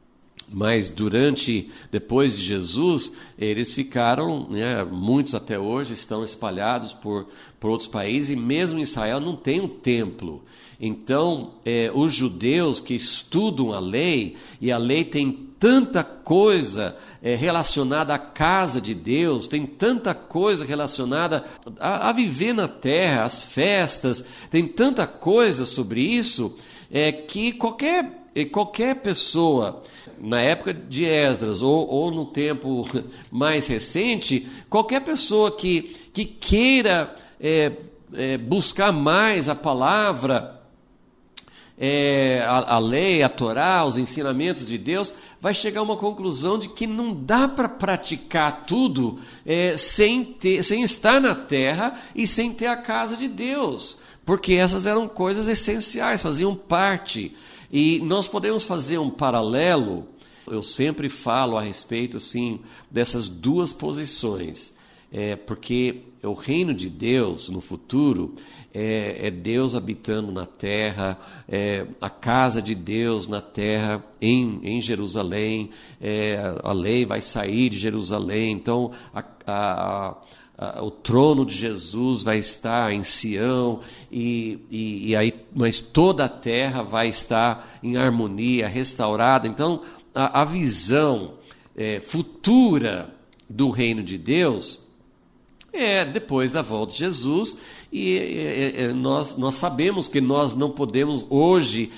mas durante, depois de Jesus, eles ficaram, né, muitos até hoje estão espalhados por, por outros países, e mesmo em Israel não tem um templo. Então, é, os judeus que estudam a lei, e a lei tem tanta coisa é, relacionada à casa de Deus, tem tanta coisa relacionada a, a viver na terra, as festas, tem tanta coisa sobre isso, é, que qualquer, qualquer pessoa, na época de Esdras, ou, ou no tempo mais recente, qualquer pessoa que, que queira é, é, buscar mais a palavra, É, a, a lei, a Torá, os ensinamentos de Deus, vai chegar a uma conclusão de que não dá para praticar tudo é, sem, ter, sem estar na terra e sem ter a casa de Deus. porque essas eram coisas essenciais, faziam parte. E nós podemos fazer um paralelo, eu sempre falo a respeito assim, dessas duas posições, é, porque o reino de Deus no futuro é, é Deus habitando na terra, é a casa de Deus na terra em, em Jerusalém, é, a lei vai sair de Jerusalém, então a, a, a, o trono de Jesus vai estar em Sião, e, e, e aí, mas toda a terra vai estar em harmonia, restaurada. Então a, a visão é, futura do reino de Deus é depois da volta de Jesus, e é, é, nós, nós sabemos que nós não podemos hoje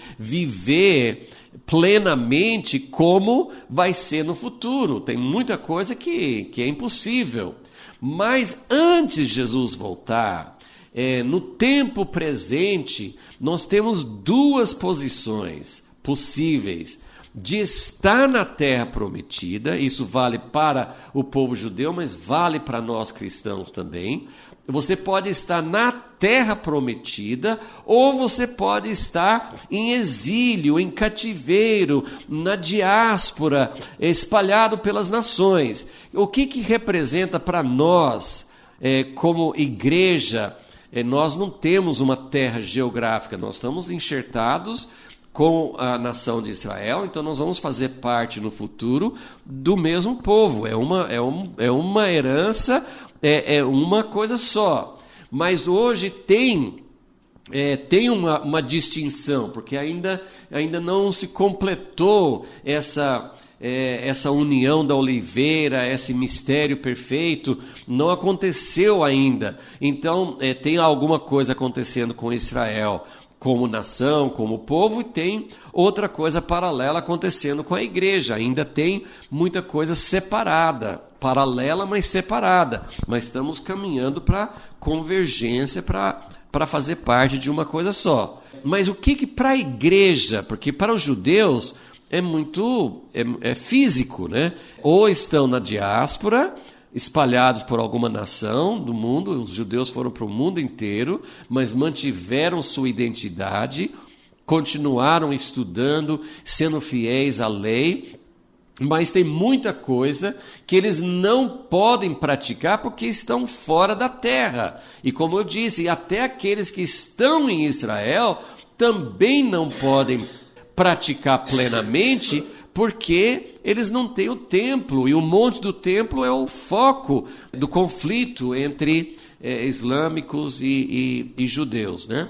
viver plenamente como vai ser no futuro. Tem muita coisa que, que é impossível. Mas antes de Jesus voltar, é, no tempo presente, nós temos duas posições possíveis de estar na terra prometida. Isso vale para o povo judeu, mas vale para nós cristãos também. Você pode estar na terra prometida, ou você pode estar em exílio, em cativeiro, na diáspora, espalhado pelas nações. O que que representa para nós, é, como igreja? É, nós não temos uma terra geográfica, nós estamos enxertados com a nação de Israel, então nós vamos fazer parte no futuro do mesmo povo. É uma, é um, é uma herança, é, é uma coisa só. Mas hoje tem, é, tem uma, uma distinção, porque ainda, ainda não se completou essa, é, essa união da oliveira, esse mistério perfeito, não aconteceu ainda. Então é, tem alguma coisa acontecendo com Israel como nação, como povo, e tem outra coisa paralela acontecendo com a igreja. Ainda tem muita coisa separada, paralela, mas separada. Mas estamos caminhando para convergência, para para fazer parte de uma coisa só. Mas o que que para a igreja, porque para os judeus é muito é, é físico, né? Ou estão na diáspora, espalhados por alguma nação do mundo. Os judeus foram para o mundo inteiro, mas mantiveram sua identidade, continuaram estudando, sendo fiéis à lei, mas tem muita coisa que eles não podem praticar porque estão fora da terra. E como eu disse, até aqueles que estão em Israel também não podem praticar plenamente, porque eles não têm o templo, e o monte do templo é o foco do conflito entre é, islâmicos e, e, e judeus, né?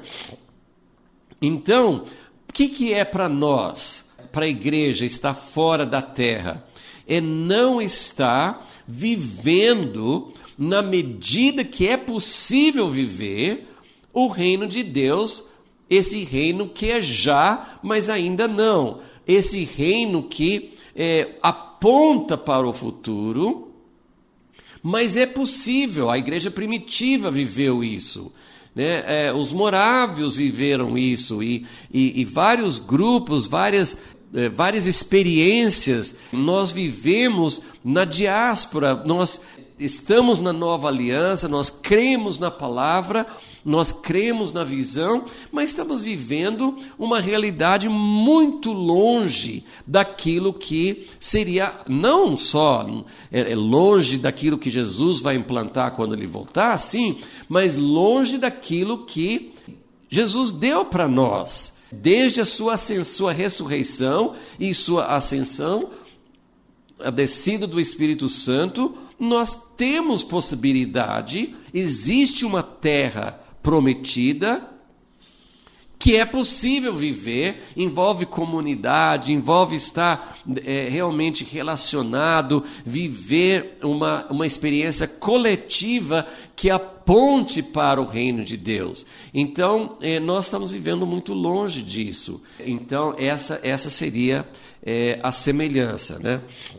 Então, o que, que é para nós, para a igreja estar fora da terra? É não estar vivendo na medida que é possível viver o reino de Deus, esse reino que é já, mas ainda não. Esse reino que é, aponta para o futuro, mas é possível. A igreja primitiva viveu isso, né? É, os morávios viveram isso, e, e, e vários grupos, várias, é, várias experiências. Nós vivemos na diáspora, nós estamos na nova aliança, nós cremos na palavra, nós cremos na visão, mas estamos vivendo uma realidade muito longe daquilo que seria, não só é, longe daquilo que Jesus vai implantar quando ele voltar, sim, mas longe daquilo que Jesus deu para nós, desde a sua, sua ressurreição e sua ascensão, a descida do Espírito Santo. Nós temos possibilidade, existe uma terra prometida que é possível viver, envolve comunidade, envolve estar é, realmente relacionado, viver uma, uma experiência coletiva que aponte para o reino de Deus. Então, é, nós estamos vivendo muito longe disso. Então, essa, essa seria é, a semelhança, né?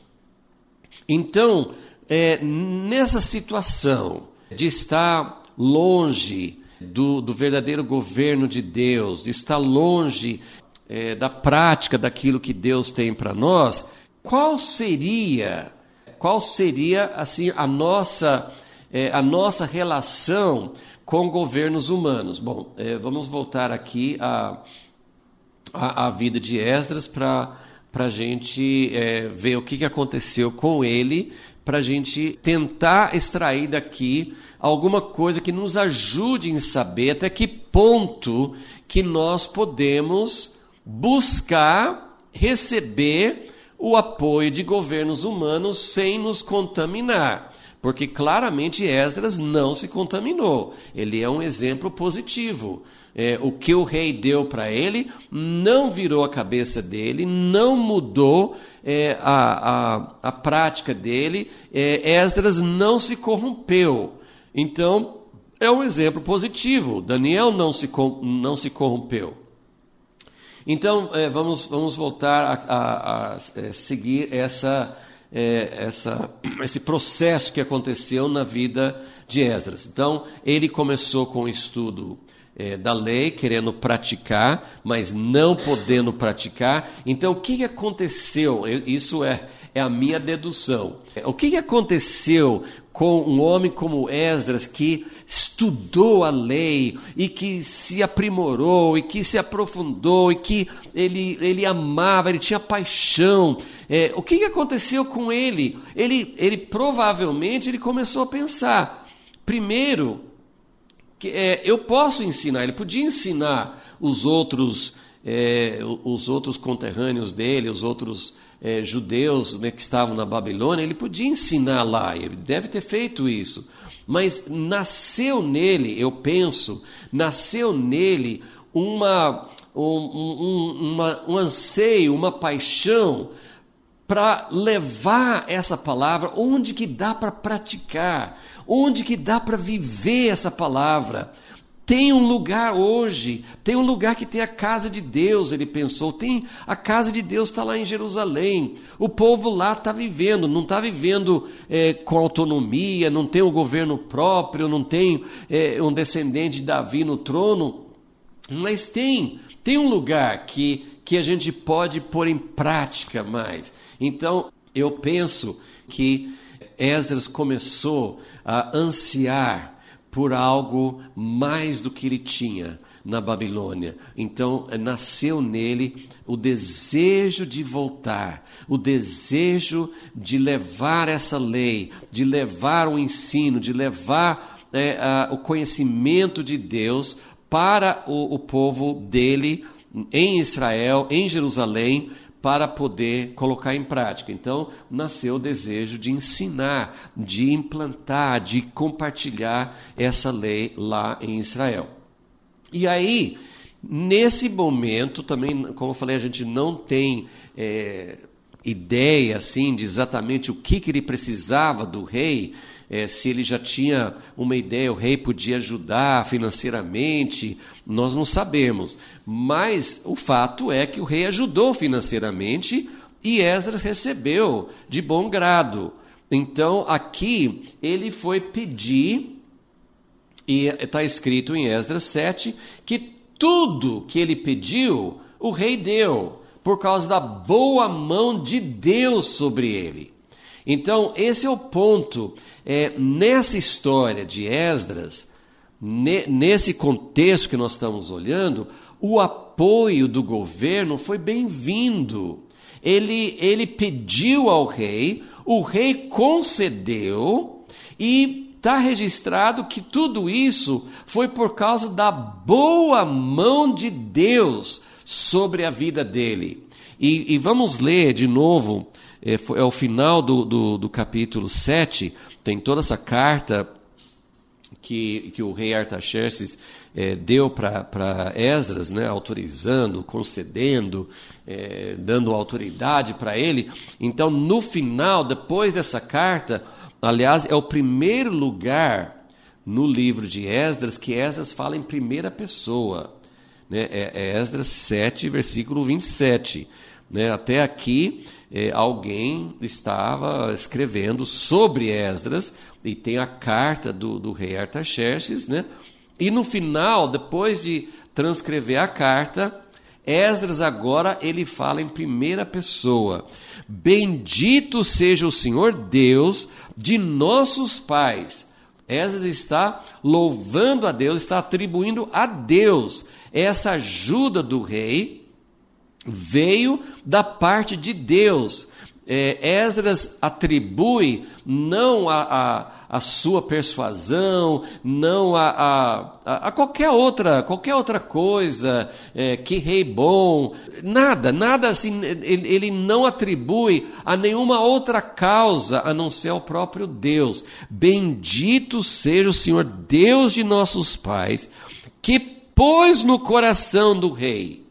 Então, é, nessa situação de estar longe do, do verdadeiro governo de Deus, de estar longe é, da prática daquilo que Deus tem para nós, qual seria, qual seria assim, a nossa, é, a nossa relação com governos humanos. Bom, é, vamos voltar aqui à, à, à vida de Esdras para a gente é, ver o que, que aconteceu com ele, para a gente tentar extrair daqui alguma coisa que nos ajude em saber até que ponto que nós podemos buscar receber o apoio de governos humanos sem nos contaminar. Porque claramente Esdras não se contaminou. Ele é um exemplo positivo. É, o que o rei deu para ele não virou a cabeça dele, não mudou é, a, a, a prática dele. É, Esdras não se corrompeu. Então, é um exemplo positivo. Daniel não se, não se corrompeu. Então, é, vamos, vamos voltar a, a, a seguir essa, é, essa, esse processo que aconteceu na vida de Esdras. Então, ele começou com o estudo é, da lei, querendo praticar, mas não podendo praticar. Então, o que aconteceu? Isso é, é a minha dedução. O que aconteceu com um homem como Esdras, que estudou a lei e que se aprimorou e que se aprofundou e que ele, ele amava, ele tinha paixão? É, o que aconteceu com ele? Ele, ele provavelmente ele começou a pensar, primeiro, que é, eu posso ensinar, ele podia ensinar os outros, é, os outros conterrâneos dele, os outros É, judeus, né, que estavam na Babilônia, ele podia ensinar lá, ele deve ter feito isso, mas nasceu nele, eu penso, nasceu nele uma, um, um, uma, um anseio, uma paixão para levar essa palavra onde que dá para praticar, onde que dá para viver essa palavra. Tem um lugar hoje, tem um lugar que tem a casa de Deus, ele pensou, tem a casa de Deus está lá em Jerusalém, o povo lá está vivendo, não está vivendo é, com autonomia, não tem um governo próprio, não tem é, um descendente de Davi no trono, mas tem, tem um lugar que, que a gente pode pôr em prática mais. Então, eu penso que Esdras começou a ansiar por algo mais do que ele tinha na Babilônia. Então, nasceu nele o desejo de voltar, o desejo de levar essa lei, de levar o ensino, de levar é, a, o conhecimento de Deus para o, o povo dele em Israel, em Jerusalém, para poder colocar em prática. Então, nasceu o desejo de ensinar, de implantar, de compartilhar essa lei lá em Israel. E aí, nesse momento, também, como eu falei, a gente não tem é, ideia assim, de exatamente o que, que ele precisava do rei. É, se ele já tinha uma ideia, o rei podia ajudar financeiramente, nós não sabemos. Mas o fato é que o rei ajudou financeiramente e Esdras recebeu de bom grado. Então, aqui, ele foi pedir, e está escrito em Esdras sete, que tudo que ele pediu, o rei deu, por causa da boa mão de Deus sobre ele. Então, esse é o ponto. É, nessa história de Esdras, ne, nesse contexto que nós estamos olhando, o apoio do governo foi bem-vindo. Ele, ele pediu ao rei, o rei concedeu, e está registrado que tudo isso foi por causa da boa mão de Deus sobre a vida dele. E, e vamos ler de novo. É, é o final do, do, do capítulo sete, tem toda essa carta que, que o rei Artaxerxes é, deu para Esdras, né, autorizando, concedendo, é, dando autoridade para ele. Então, no final, depois dessa carta, aliás, é o primeiro lugar no livro de Esdras que Esdras fala em primeira pessoa. Né? É, é Esdras sete, versículo vinte e sete. Né? Até aqui, é, alguém estava escrevendo sobre Esdras, e tem a carta do, do rei Artaxerxes, né? E no final, depois de transcrever a carta, Esdras agora ele fala em primeira pessoa: bendito seja o Senhor Deus de nossos pais, Esdras está louvando a Deus, está atribuindo a Deus. Essa ajuda do rei veio da parte de Deus. É, Esdras atribui não a, a, a sua persuasão, não a, a, a qualquer outra, qualquer outra coisa, é, que rei bom, nada, nada assim, ele, ele não atribui a nenhuma outra causa a não ser ao próprio Deus. Bendito seja o Senhor Deus de nossos pais, que pôs no coração do rei.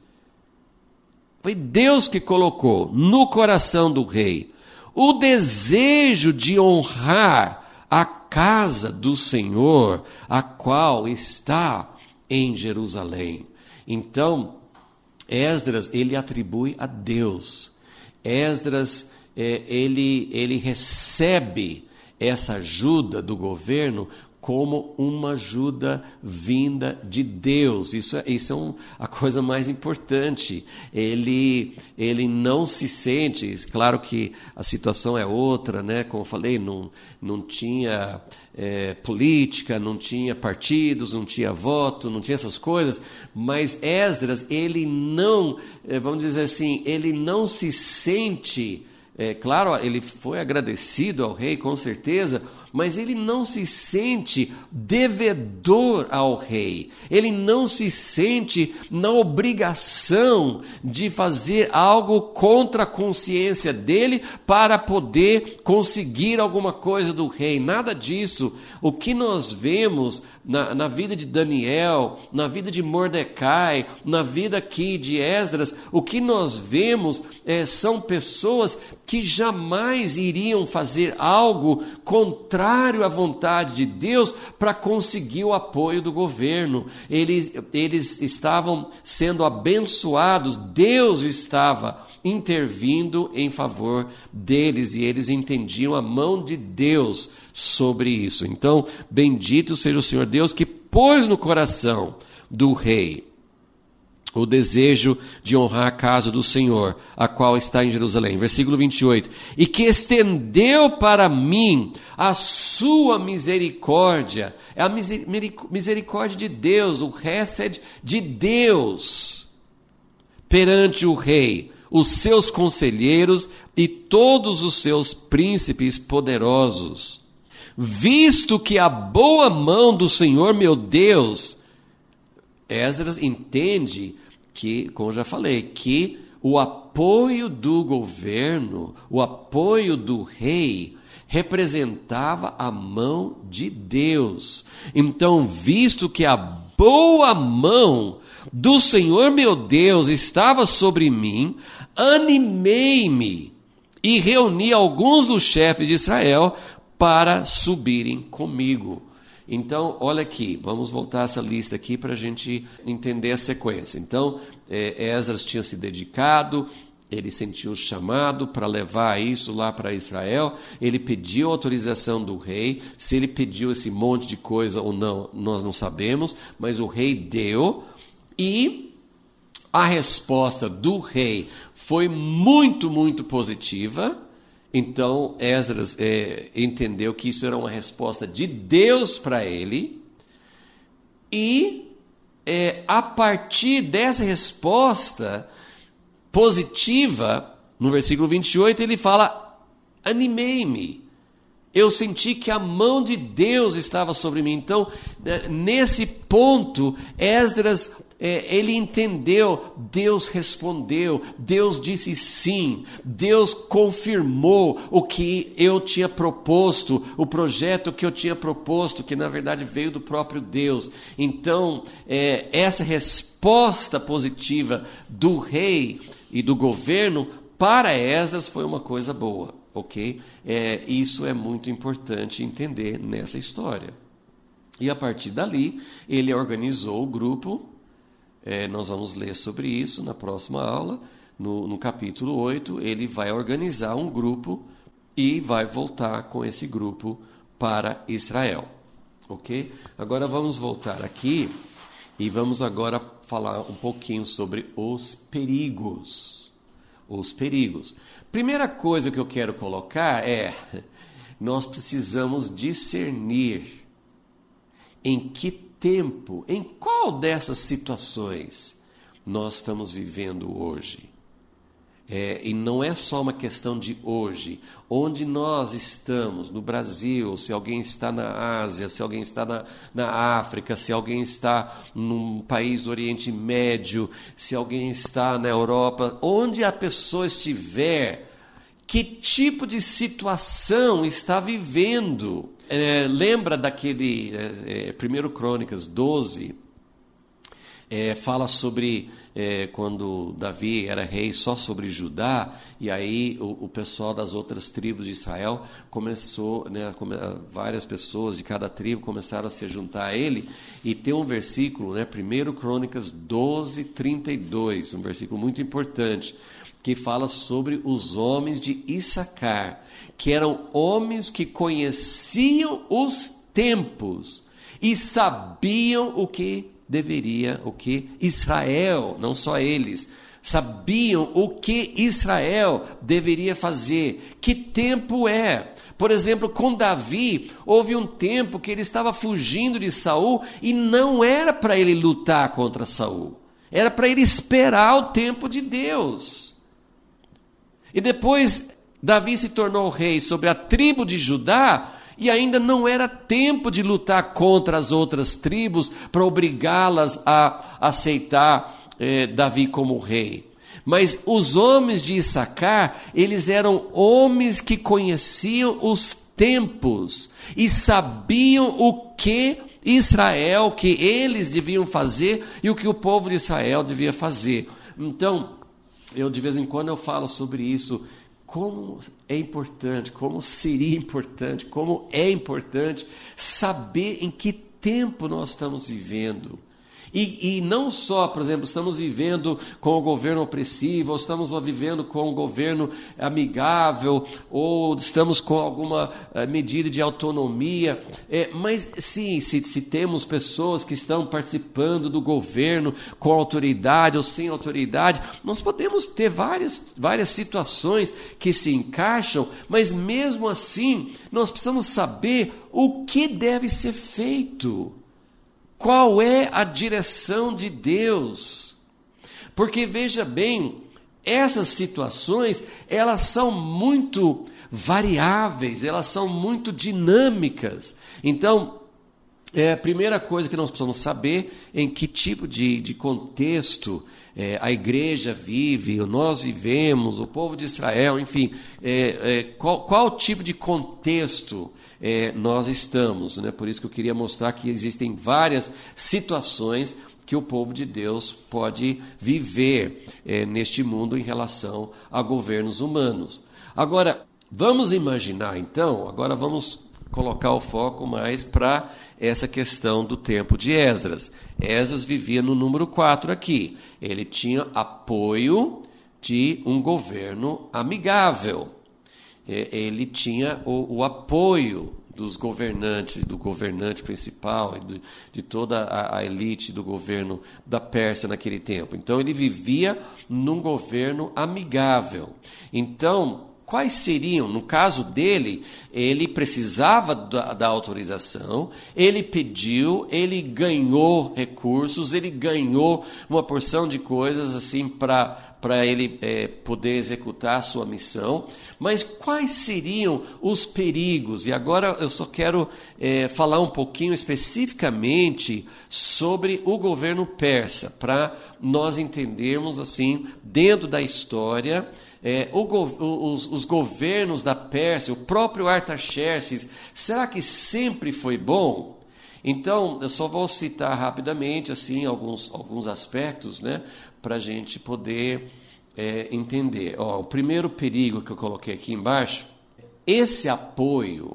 Foi Deus que colocou no coração do rei o desejo de honrar a casa do Senhor, a qual está em Jerusalém. Então, Esdras, ele atribui a Deus. Esdras, é, ele, ele recebe essa ajuda do governo como uma ajuda vinda de Deus. Isso é, isso é um, a coisa mais importante. Ele, ele não se sente, claro que a situação é outra, né? Como eu falei, não, não tinha é, política, não tinha partidos, não tinha voto, não tinha essas coisas, mas Esdras, ele não, vamos dizer assim, ele não se sente, é, claro, ele foi agradecido ao rei, com certeza, mas ele não se sente devedor ao rei, ele não se sente na obrigação de fazer algo contra a consciência dele para poder conseguir alguma coisa do rei, nada disso. O que nós vemos na, na vida de Daniel, na vida de Mordecai, na vida aqui de Esdras, o que nós vemos é, são pessoas que jamais iriam fazer algo contrário à vontade de Deus para conseguir o apoio do governo. Eles, eles estavam sendo abençoados, Deus estava intervindo em favor deles e eles entendiam a mão de Deus sobre isso. Então, bendito seja o Senhor Deus que pôs no coração do rei o desejo de honrar a casa do Senhor, a qual está em Jerusalém. Versículo vinte e oito. E que estendeu para mim a sua misericórdia. É a misericórdia de Deus, o hesed de Deus, perante o rei, os seus conselheiros e todos os seus príncipes poderosos. Visto que a boa mão do Senhor meu Deus... Esdras entende que, como eu já falei, que o apoio do governo, o apoio do rei, representava a mão de Deus. Então, visto que a boa mão do Senhor meu Deus estava sobre mim, animei-me e reuni alguns dos chefes de Israel para subirem comigo. Então, olha aqui, vamos voltar essa lista aqui para a gente entender a sequência. Então, é, Esdras tinha se dedicado, ele sentiu o chamado para levar isso lá para Israel, ele pediu autorização do rei, se ele pediu esse monte de coisa ou não, nós não sabemos, mas o rei deu, e a resposta do rei foi muito, muito positiva. Então, Esdras é, entendeu que isso era uma resposta de Deus para ele, e é, a partir dessa resposta positiva, no versículo vinte e oito, ele fala, animei-me, eu senti que a mão de Deus estava sobre mim. Então, nesse ponto, Esdras, é, ele entendeu, Deus respondeu, Deus disse sim, Deus confirmou o que eu tinha proposto, o projeto que eu tinha proposto, que na verdade veio do próprio Deus. Então, é, essa resposta positiva do rei e do governo para Esdras foi uma coisa boa, ok? É, isso é muito importante entender nessa história. E a partir dali, ele organizou o grupo. É, nós vamos ler sobre isso na próxima aula, no, no capítulo oito, ele vai organizar um grupo e vai voltar com esse grupo para Israel, ok? Agora vamos voltar aqui e vamos agora falar um pouquinho sobre os perigos, os perigos. Primeira coisa que eu quero colocar é, nós precisamos discernir em que tempo, em qual dessas situações nós estamos vivendo hoje. É, e não é só uma questão de hoje, onde nós estamos, no Brasil, se alguém está na Ásia, se alguém está na, na África, se alguém está num país do Oriente Médio, se alguém está na Europa, onde a pessoa estiver, que tipo de situação está vivendo. É, lembra daquele, é, é, primeiro Crônicas doze, é, fala sobre é, quando Davi era rei só sobre Judá, e aí o, o pessoal das outras tribos de Israel começou, né, come, várias pessoas de cada tribo começaram a se juntar a ele, e tem um versículo, né, primeiro Crônicas doze, trinta e dois, um versículo muito importante, que fala sobre os homens de Issacar, que eram homens que conheciam os tempos e sabiam o que deveria, o que Israel, não só eles, sabiam o que Israel deveria fazer, que tempo é. Por exemplo, com Davi, houve um tempo que ele estava fugindo de Saul e não era para ele lutar contra Saul, era para ele esperar o tempo de Deus. E depois Davi se tornou rei sobre a tribo de Judá, e ainda não era tempo de lutar contra as outras tribos para obrigá-las a aceitar eh, Davi como rei. Mas os homens de Issacar, eles eram homens que conheciam os tempos e sabiam o que Israel, que eles deviam fazer e o que o povo de Israel devia fazer. Então, eu de vez em quando eu falo sobre isso, como é importante, como seria importante, como é importante saber em que tempo nós estamos vivendo. E, e não só, por exemplo, estamos vivendo com o governo opressivo, ou estamos vivendo com o governo amigável, ou estamos com alguma uh, medida de autonomia, é, mas sim, se, se temos pessoas que estão participando do governo com autoridade ou sem autoridade, nós podemos ter várias, várias situações que se encaixam, mas mesmo assim, nós precisamos saber o que deve ser feito. Qual é a direção de Deus? Porque, veja bem, essas situações, elas são muito variáveis, elas são muito dinâmicas. Então, é, a primeira coisa que nós precisamos saber é em que tipo de, de contexto é, a igreja vive, nós vivemos, o povo de Israel, enfim, é, é, qual, qual tipo de contexto É, nós estamos, né? Por isso que eu queria mostrar que existem várias situações que o povo de Deus pode viver é, neste mundo em relação a governos humanos. Agora, vamos imaginar então, agora vamos colocar o foco mais para essa questão do tempo de Esdras. Esdras vivia no número quatro aqui, ele tinha apoio de um governo amigável. Ele tinha o, o apoio dos governantes, do governante principal, de, de toda a, a elite do governo da Pérsia naquele tempo. Então, ele vivia num governo amigável. Então, quais seriam? No caso dele, ele precisava da, da autorização, ele pediu, ele ganhou recursos, ele ganhou uma porção de coisas assim para... para ele é, poder executar a sua missão, mas quais seriam os perigos? E agora eu só quero é, falar um pouquinho especificamente sobre o governo persa, para nós entendermos, assim, dentro da história, é, o, os, os governos da Pérsia, o próprio Artaxerxes, será que sempre foi bom? Então, eu só vou citar rapidamente assim, alguns, alguns aspectos, né, para a gente poder é, entender. Ó, o primeiro perigo que eu coloquei aqui embaixo, esse apoio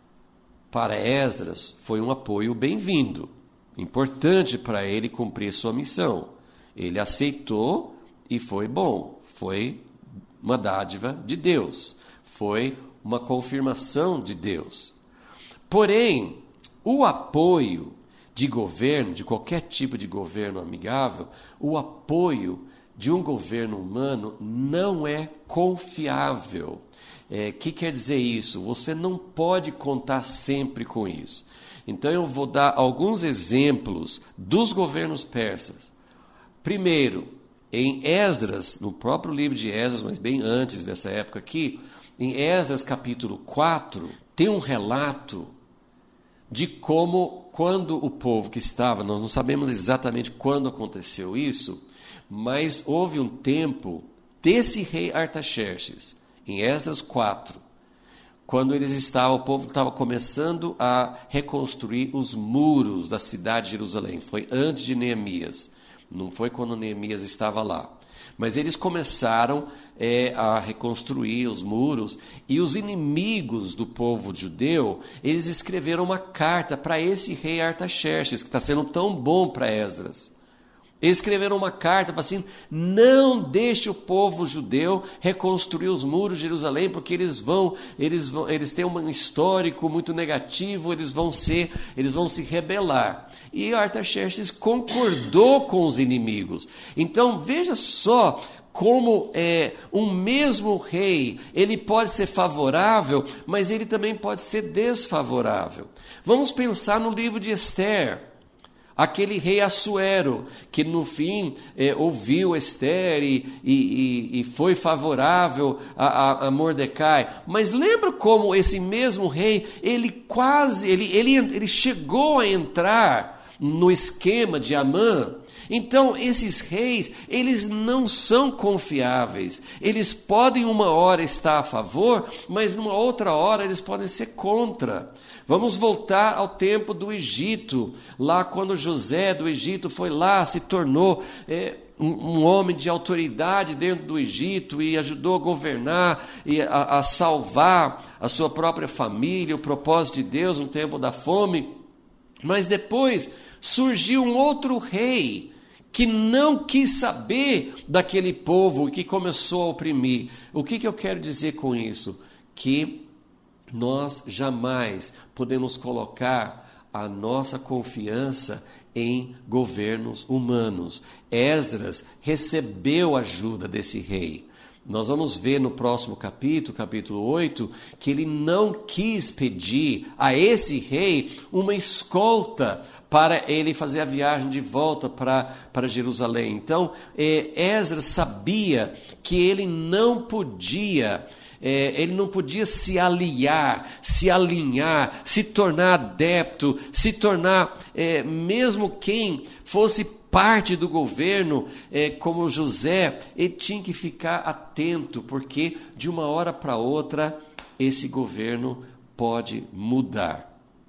para Esdras foi um apoio bem-vindo, importante para ele cumprir sua missão. Ele aceitou e foi bom, foi uma dádiva de Deus, foi uma confirmação de Deus. Porém, o apoio de governo, de qualquer tipo de governo amigável, o apoio de um governo humano não é confiável. É, que quer dizer isso? Você não pode contar sempre com isso. Então eu vou dar alguns exemplos dos governos persas. Primeiro, em Esdras, no próprio livro de Esdras, mas bem antes dessa época aqui, em Esdras capítulo quatro, tem um relato de como, quando o povo que estava, nós não sabemos exatamente quando aconteceu isso, mas houve um tempo desse rei Artaxerxes, em Esdras quatro, quando eles estavam, o povo estava começando a reconstruir os muros da cidade de Jerusalém. Foi antes de Neemias, não foi quando Neemias estava lá. Mas eles começaram é, a reconstruir os muros, e os inimigos do povo judeu, eles escreveram uma carta para esse rei Artaxerxes, que está sendo tão bom para Esdras. Eles escreveram uma carta, assim, não deixe o povo judeu reconstruir os muros de Jerusalém, porque eles vão, eles vão, eles têm um histórico muito negativo, eles vão ser, eles vão se rebelar. E Artaxerxes concordou com os inimigos. Então, veja só como é, um mesmo rei, ele pode ser favorável, mas ele também pode ser desfavorável. Vamos pensar no livro de Esther. Aquele rei Assuero, que no fim é, ouviu Esther e, e, e foi favorável a, a, a Mordecai. Mas lembra como esse mesmo rei, ele quase, ele, ele, ele chegou a entrar no esquema de Amã? Então, esses reis, eles não são confiáveis. Eles podem uma hora estar a favor, mas numa outra hora eles podem ser contra. Vamos voltar ao tempo do Egito, lá quando José do Egito foi lá, se tornou é, um, um homem de autoridade dentro do Egito e ajudou a governar e a, a salvar a sua própria família, o propósito de Deus no tempo da fome. Mas depois surgiu um outro rei que não quis saber daquele povo e que começou a oprimir. O que, que eu quero dizer com isso? Que nós jamais podemos colocar a nossa confiança em governos humanos. Esdras recebeu ajuda desse rei. Nós vamos ver no próximo capítulo, capítulo oito, que ele não quis pedir a esse rei uma escolta para ele fazer a viagem de volta para, para Jerusalém. Então, eh, Esdras sabia que ele não podia, eh, ele não podia se aliar, se alinhar, se tornar adepto, se tornar, eh, mesmo quem fosse parte do governo, é, como José, ele tinha que ficar atento, porque de uma hora para outra esse governo pode mudar.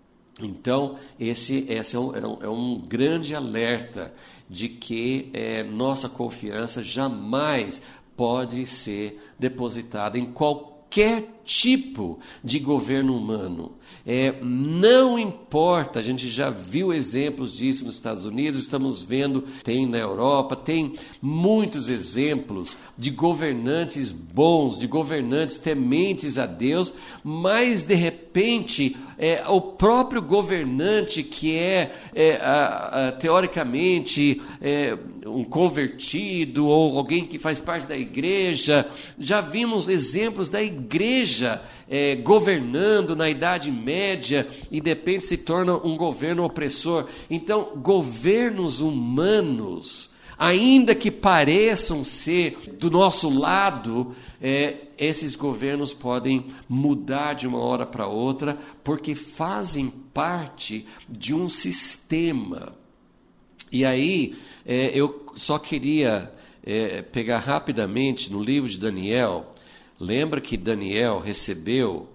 Então, esse, esse é, um, é, um, é um grande alerta de que é, nossa confiança jamais pode ser depositada em qualquer tipo de governo humano. É, não importa, a gente já viu exemplos disso nos Estados Unidos, estamos vendo, tem na Europa, tem muitos exemplos de governantes bons, de governantes tementes a Deus, mas de repente é, o próprio governante que é, é a, a, teoricamente é, um convertido ou alguém que faz parte da igreja, já vimos exemplos da igreja é, governando na Idade Média e de repente se torna um governo opressor. Então, governos humanos, ainda que pareçam ser do nosso lado, é, esses governos podem mudar de uma hora para outra, porque fazem parte de um sistema. E aí, é, eu só queria é, pegar rapidamente no livro de Daniel. Lembra que Daniel recebeu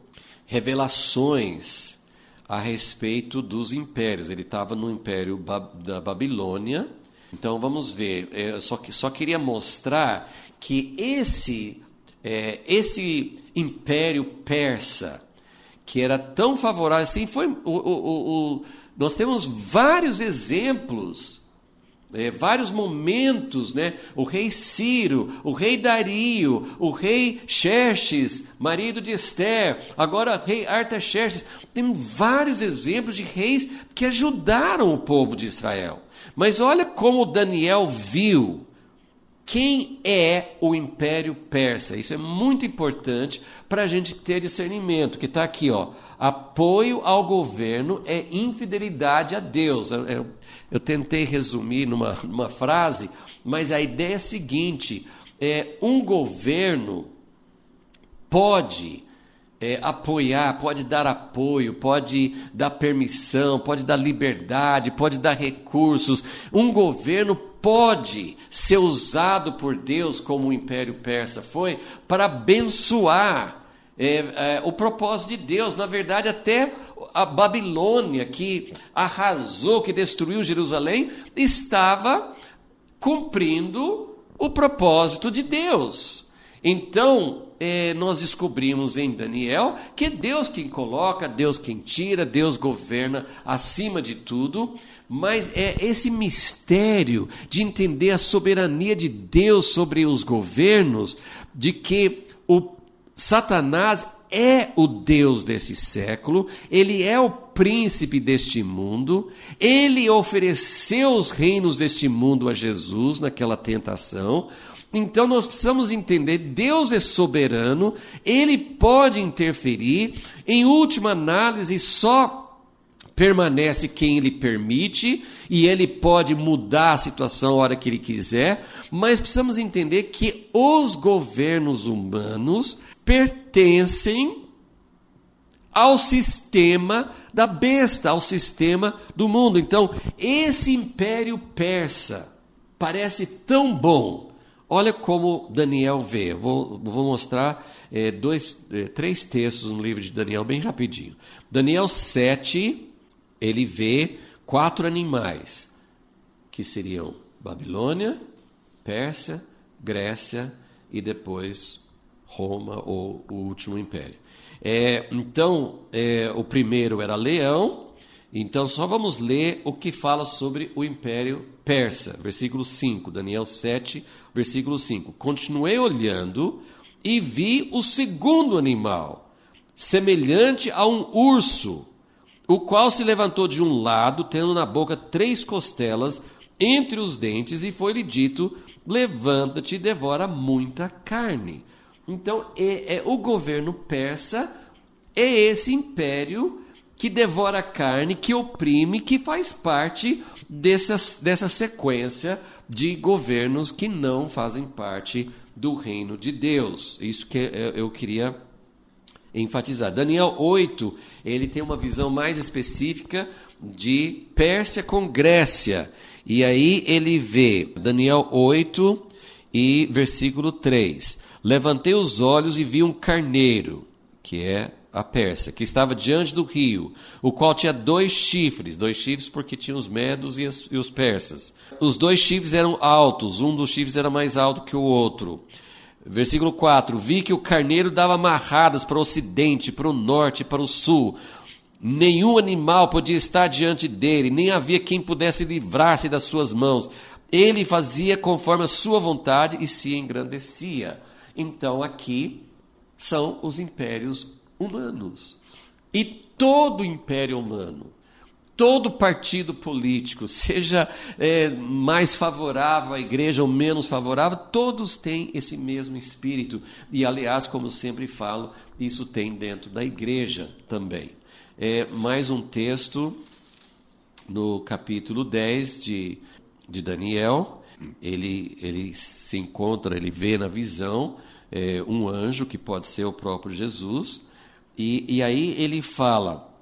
revelações a respeito dos impérios. Ele estava no império da Babilônia. Então vamos ver, eu só, só queria mostrar que esse, é, esse império persa, que era tão favorável assim, foi, o, o, o, nós temos vários exemplos, é, vários momentos, né? O rei Ciro, o rei Dario, o rei Xerxes, marido de Esther, agora o rei Artaxerxes. Tem vários exemplos de reis que ajudaram o povo de Israel. Mas olha como Daniel viu quem é o Império Persa? Isso é muito importante para a gente ter discernimento, que está aqui, ó. Apoio ao governo é infidelidade a Deus. Eu, eu, eu tentei resumir numa, numa frase, mas a ideia é a seguinte, é, um governo pode é, apoiar, pode dar apoio, pode dar permissão, pode dar liberdade, pode dar recursos. Um governo pode ser usado por Deus, como o Império Persa foi, para abençoar é, é, o propósito de Deus. Na verdade, até a Babilônia, que arrasou, que destruiu Jerusalém, estava cumprindo o propósito de Deus. Então, é, nós descobrimos em Daniel que é Deus quem coloca, Deus quem tira, Deus governa acima de tudo, mas é esse mistério de entender a soberania de Deus sobre os governos, de que o Satanás é o Deus desse século, ele é o príncipe deste mundo, ele ofereceu os reinos deste mundo a Jesus naquela tentação. Então nós precisamos entender, Deus é soberano, ele pode interferir, em última análise só permanece quem ele permite, e ele pode mudar a situação a hora que ele quiser, mas precisamos entender que os governos humanos pertencem ao sistema da besta, ao sistema do mundo. Então, esse Império Persa parece tão bom. Olha como Daniel vê. Vou, vou mostrar é, dois, é, três textos no livro de Daniel bem rapidinho. Daniel sete, ele vê quatro animais, que seriam Babilônia, Pérsia, Grécia e depois Roma, ou o último império. É, então, é, o primeiro era leão. Então, só vamos ler o que fala sobre o Império Persa. Versículo cinco, Daniel sete, versículo cinco. Continuei olhando e vi o segundo animal, semelhante a um urso, o qual se levantou de um lado, tendo na boca três costelas entre os dentes, e foi-lhe dito: levanta-te e devora muita carne. Então, é, é, o governo persa é esse império que devora carne, que oprime, que faz parte dessas, dessa sequência de governos que não fazem parte do reino de Deus. Isso que eu queria enfatizar. Daniel oito, ele tem uma visão mais específica de Pérsia com Grécia. E aí ele vê, Daniel oito e versículo três. Levantei os olhos e vi um carneiro, que é a Pérsia, que estava diante do rio, o qual tinha dois chifres, dois chifres porque tinha os medos e, as, e os persas. Os dois chifres eram altos, um dos chifres era mais alto que o outro. Versículo quatro, vi que o carneiro dava amarradas para o ocidente, para o norte e para o sul. Nenhum animal podia estar diante dele, nem havia quem pudesse livrar-se das suas mãos. Ele fazia conforme a sua vontade e se engrandecia. Então aqui são os impérios humanos. E todo império humano, todo partido político, seja é, mais favorável à igreja ou menos favorável, todos têm esse mesmo espírito. E, aliás, como eu sempre falo, isso tem dentro da igreja também. É, mais um texto no capítulo dez de, de Daniel. Ele, ele se encontra, ele vê na visão é, um anjo, que pode ser o próprio Jesus. E, e aí ele fala,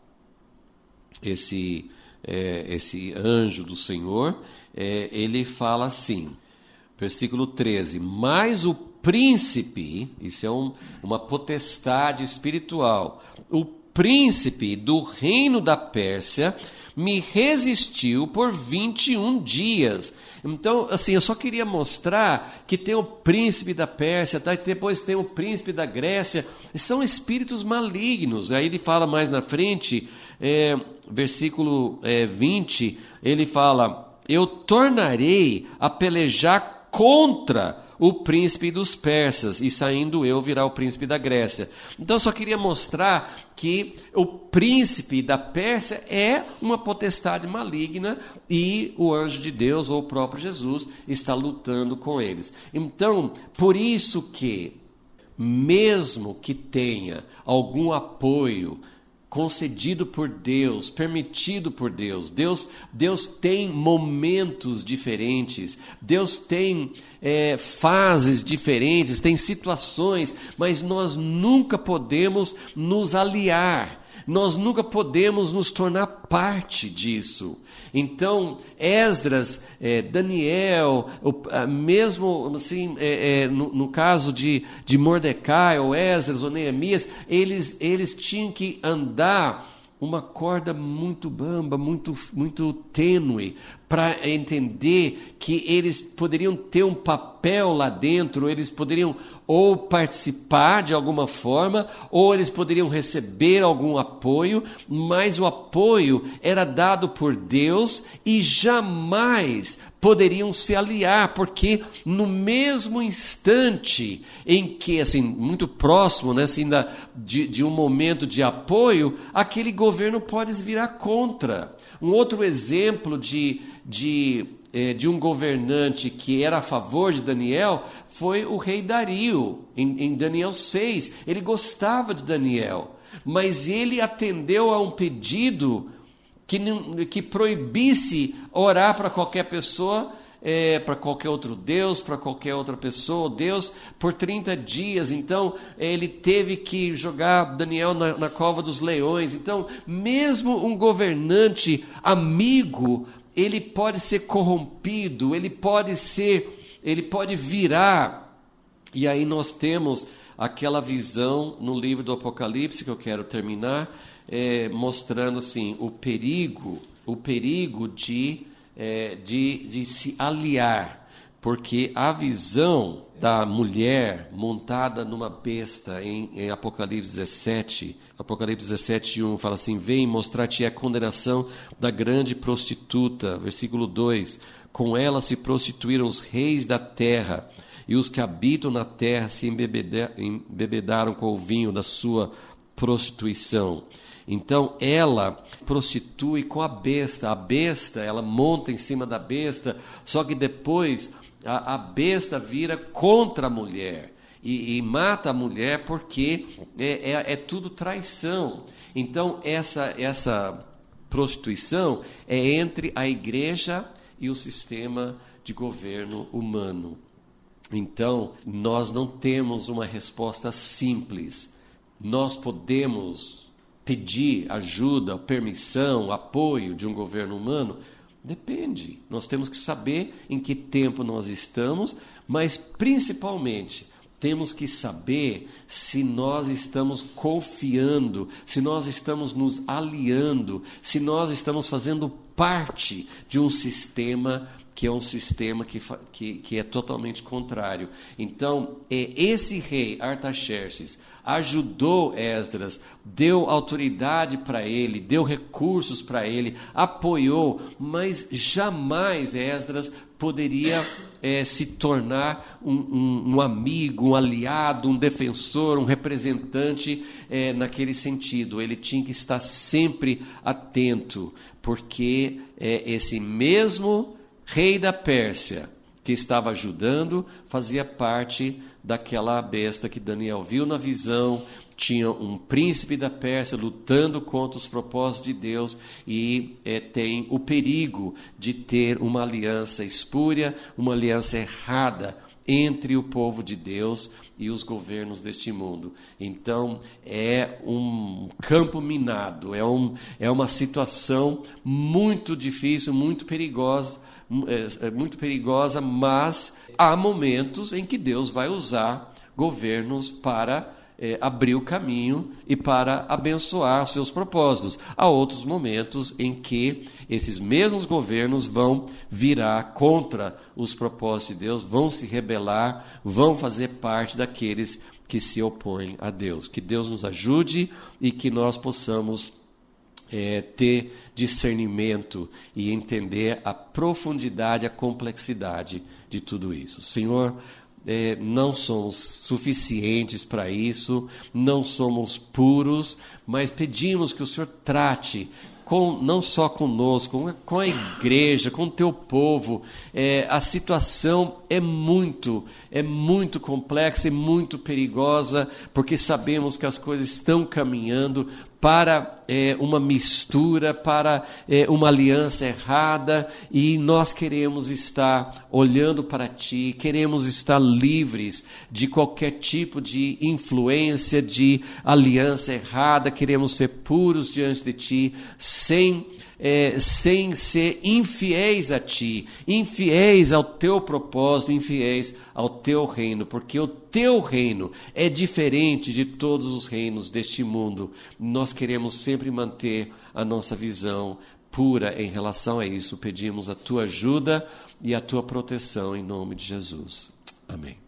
esse, é, esse anjo do Senhor, é, ele fala assim, versículo treze, mas o príncipe, isso é um, uma potestade espiritual, o príncipe do reino da Pérsia me resistiu por vinte e um dias. Então, assim, eu só queria mostrar que tem o príncipe da Pérsia, tá? E depois tem o príncipe da Grécia, são espíritos malignos. Aí ele fala mais na frente, é, versículo é, vinte, ele fala, eu tornarei a pelejar contra o príncipe dos persas, e saindo eu virá o príncipe da Grécia. Então eu só queria mostrar que o príncipe da Pérsia é uma potestade maligna e o anjo de Deus, ou o próprio Jesus, está lutando com eles. Então, por isso que, mesmo que tenha algum apoio concedido por Deus, permitido por Deus, Deus, Deus tem momentos diferentes, Deus tem é, fases diferentes, tem situações, mas nós nunca podemos nos aliar, nós nunca podemos nos tornar parte disso. Então, Esdras, é, Daniel, o, mesmo assim, é, é, no, no caso de, de Mordecai, ou Esdras, ou Neemias, eles, eles tinham que andar uma corda muito bamba, muito, muito tênue, para entender que eles poderiam ter um papel lá dentro, eles poderiam ou participar de alguma forma, ou eles poderiam receber algum apoio, mas o apoio era dado por Deus e jamais poderiam se aliar, porque no mesmo instante em que, assim, muito próximo, né, assim, da, de, de um momento de apoio, aquele governo pode virar contra. Um outro exemplo de, de, eh, de um governante que era a favor de Daniel foi o rei Dario, em, em Daniel seis. Ele gostava de Daniel, mas ele atendeu a um pedido que, que proibisse orar para qualquer pessoa, é, para qualquer outro Deus, para qualquer outra pessoa, Deus, por trinta dias. Então, ele teve que jogar Daniel na, na cova dos leões. Então, mesmo um governante amigo, ele pode ser corrompido, ele pode ser, ele pode virar. E aí nós temos aquela visão no livro do Apocalipse, que eu quero terminar, é, mostrando assim, o perigo, o perigo de... É, de, de se aliar, porque a visão da mulher montada numa besta em, em Apocalipse dezessete, Apocalipse dezessete, um, fala assim: vem mostrar-te a condenação da grande prostituta, versículo dois, com ela se prostituíram os reis da terra, e os que habitam na terra se embebedaram com o vinho da sua prostituição. Então, ela prostitui com a besta. A besta, ela monta em cima da besta, só que depois a, a besta vira contra a mulher e, e mata a mulher, porque é, é, é tudo traição. Então, essa, essa prostituição é entre a igreja e o sistema de governo humano. Então, nós não temos uma resposta simples. Nós podemos pedir ajuda, permissão, apoio de um governo humano? Depende. Nós temos que saber em que tempo nós estamos, mas principalmente temos que saber se nós estamos confiando, se nós estamos nos aliando, se nós estamos fazendo parte de um sistema que é um sistema que, que, que é totalmente contrário. Então, é, esse rei Artaxerxes ajudou Esdras, deu autoridade para ele, deu recursos para ele, apoiou, mas jamais Esdras poderia é, se tornar um, um, um amigo, um aliado, um defensor, um representante é, naquele sentido. Ele tinha que estar sempre atento, porque é, esse mesmo rei da Pérsia que estava ajudando fazia parte daquela besta que Daniel viu na visão. Tinha um príncipe da Pérsia lutando contra os propósitos de Deus, e é, tem o perigo de ter uma aliança espúria, uma aliança errada entre o povo de Deus e os governos deste mundo. Então, é um campo minado, é, um, é uma situação muito difícil, muito perigosa, é, é muito perigosa, mas há momentos em que Deus vai usar governos para é, abrir o caminho e para abençoar os seus propósitos. Há outros momentos em que esses mesmos governos vão virar contra os propósitos de Deus, vão se rebelar, vão fazer parte daqueles que se opõem a Deus. Que Deus nos ajude e que nós possamos É, ter discernimento e entender a profundidade, a complexidade de tudo isso. Senhor, é, não somos suficientes para isso, não somos puros, mas pedimos que o Senhor trate Com, não só conosco, com a igreja, com o teu povo. É, a situação é muito, é muito complexa e muito perigosa, porque sabemos que as coisas estão caminhando para é, uma mistura, para é, uma aliança errada, e nós queremos estar olhando para Ti, queremos estar livres de qualquer tipo de influência, de aliança errada, queremos ser puros diante de Ti, sem, é, sem ser infiéis a Ti, infiéis ao Teu propósito, infiéis ao Teu reino, porque o Teu reino é diferente de todos os reinos deste mundo. Nós queremos sempre manter a nossa visão pura em relação a isso. Pedimos a Tua ajuda e a Tua proteção em nome de Jesus. Amém.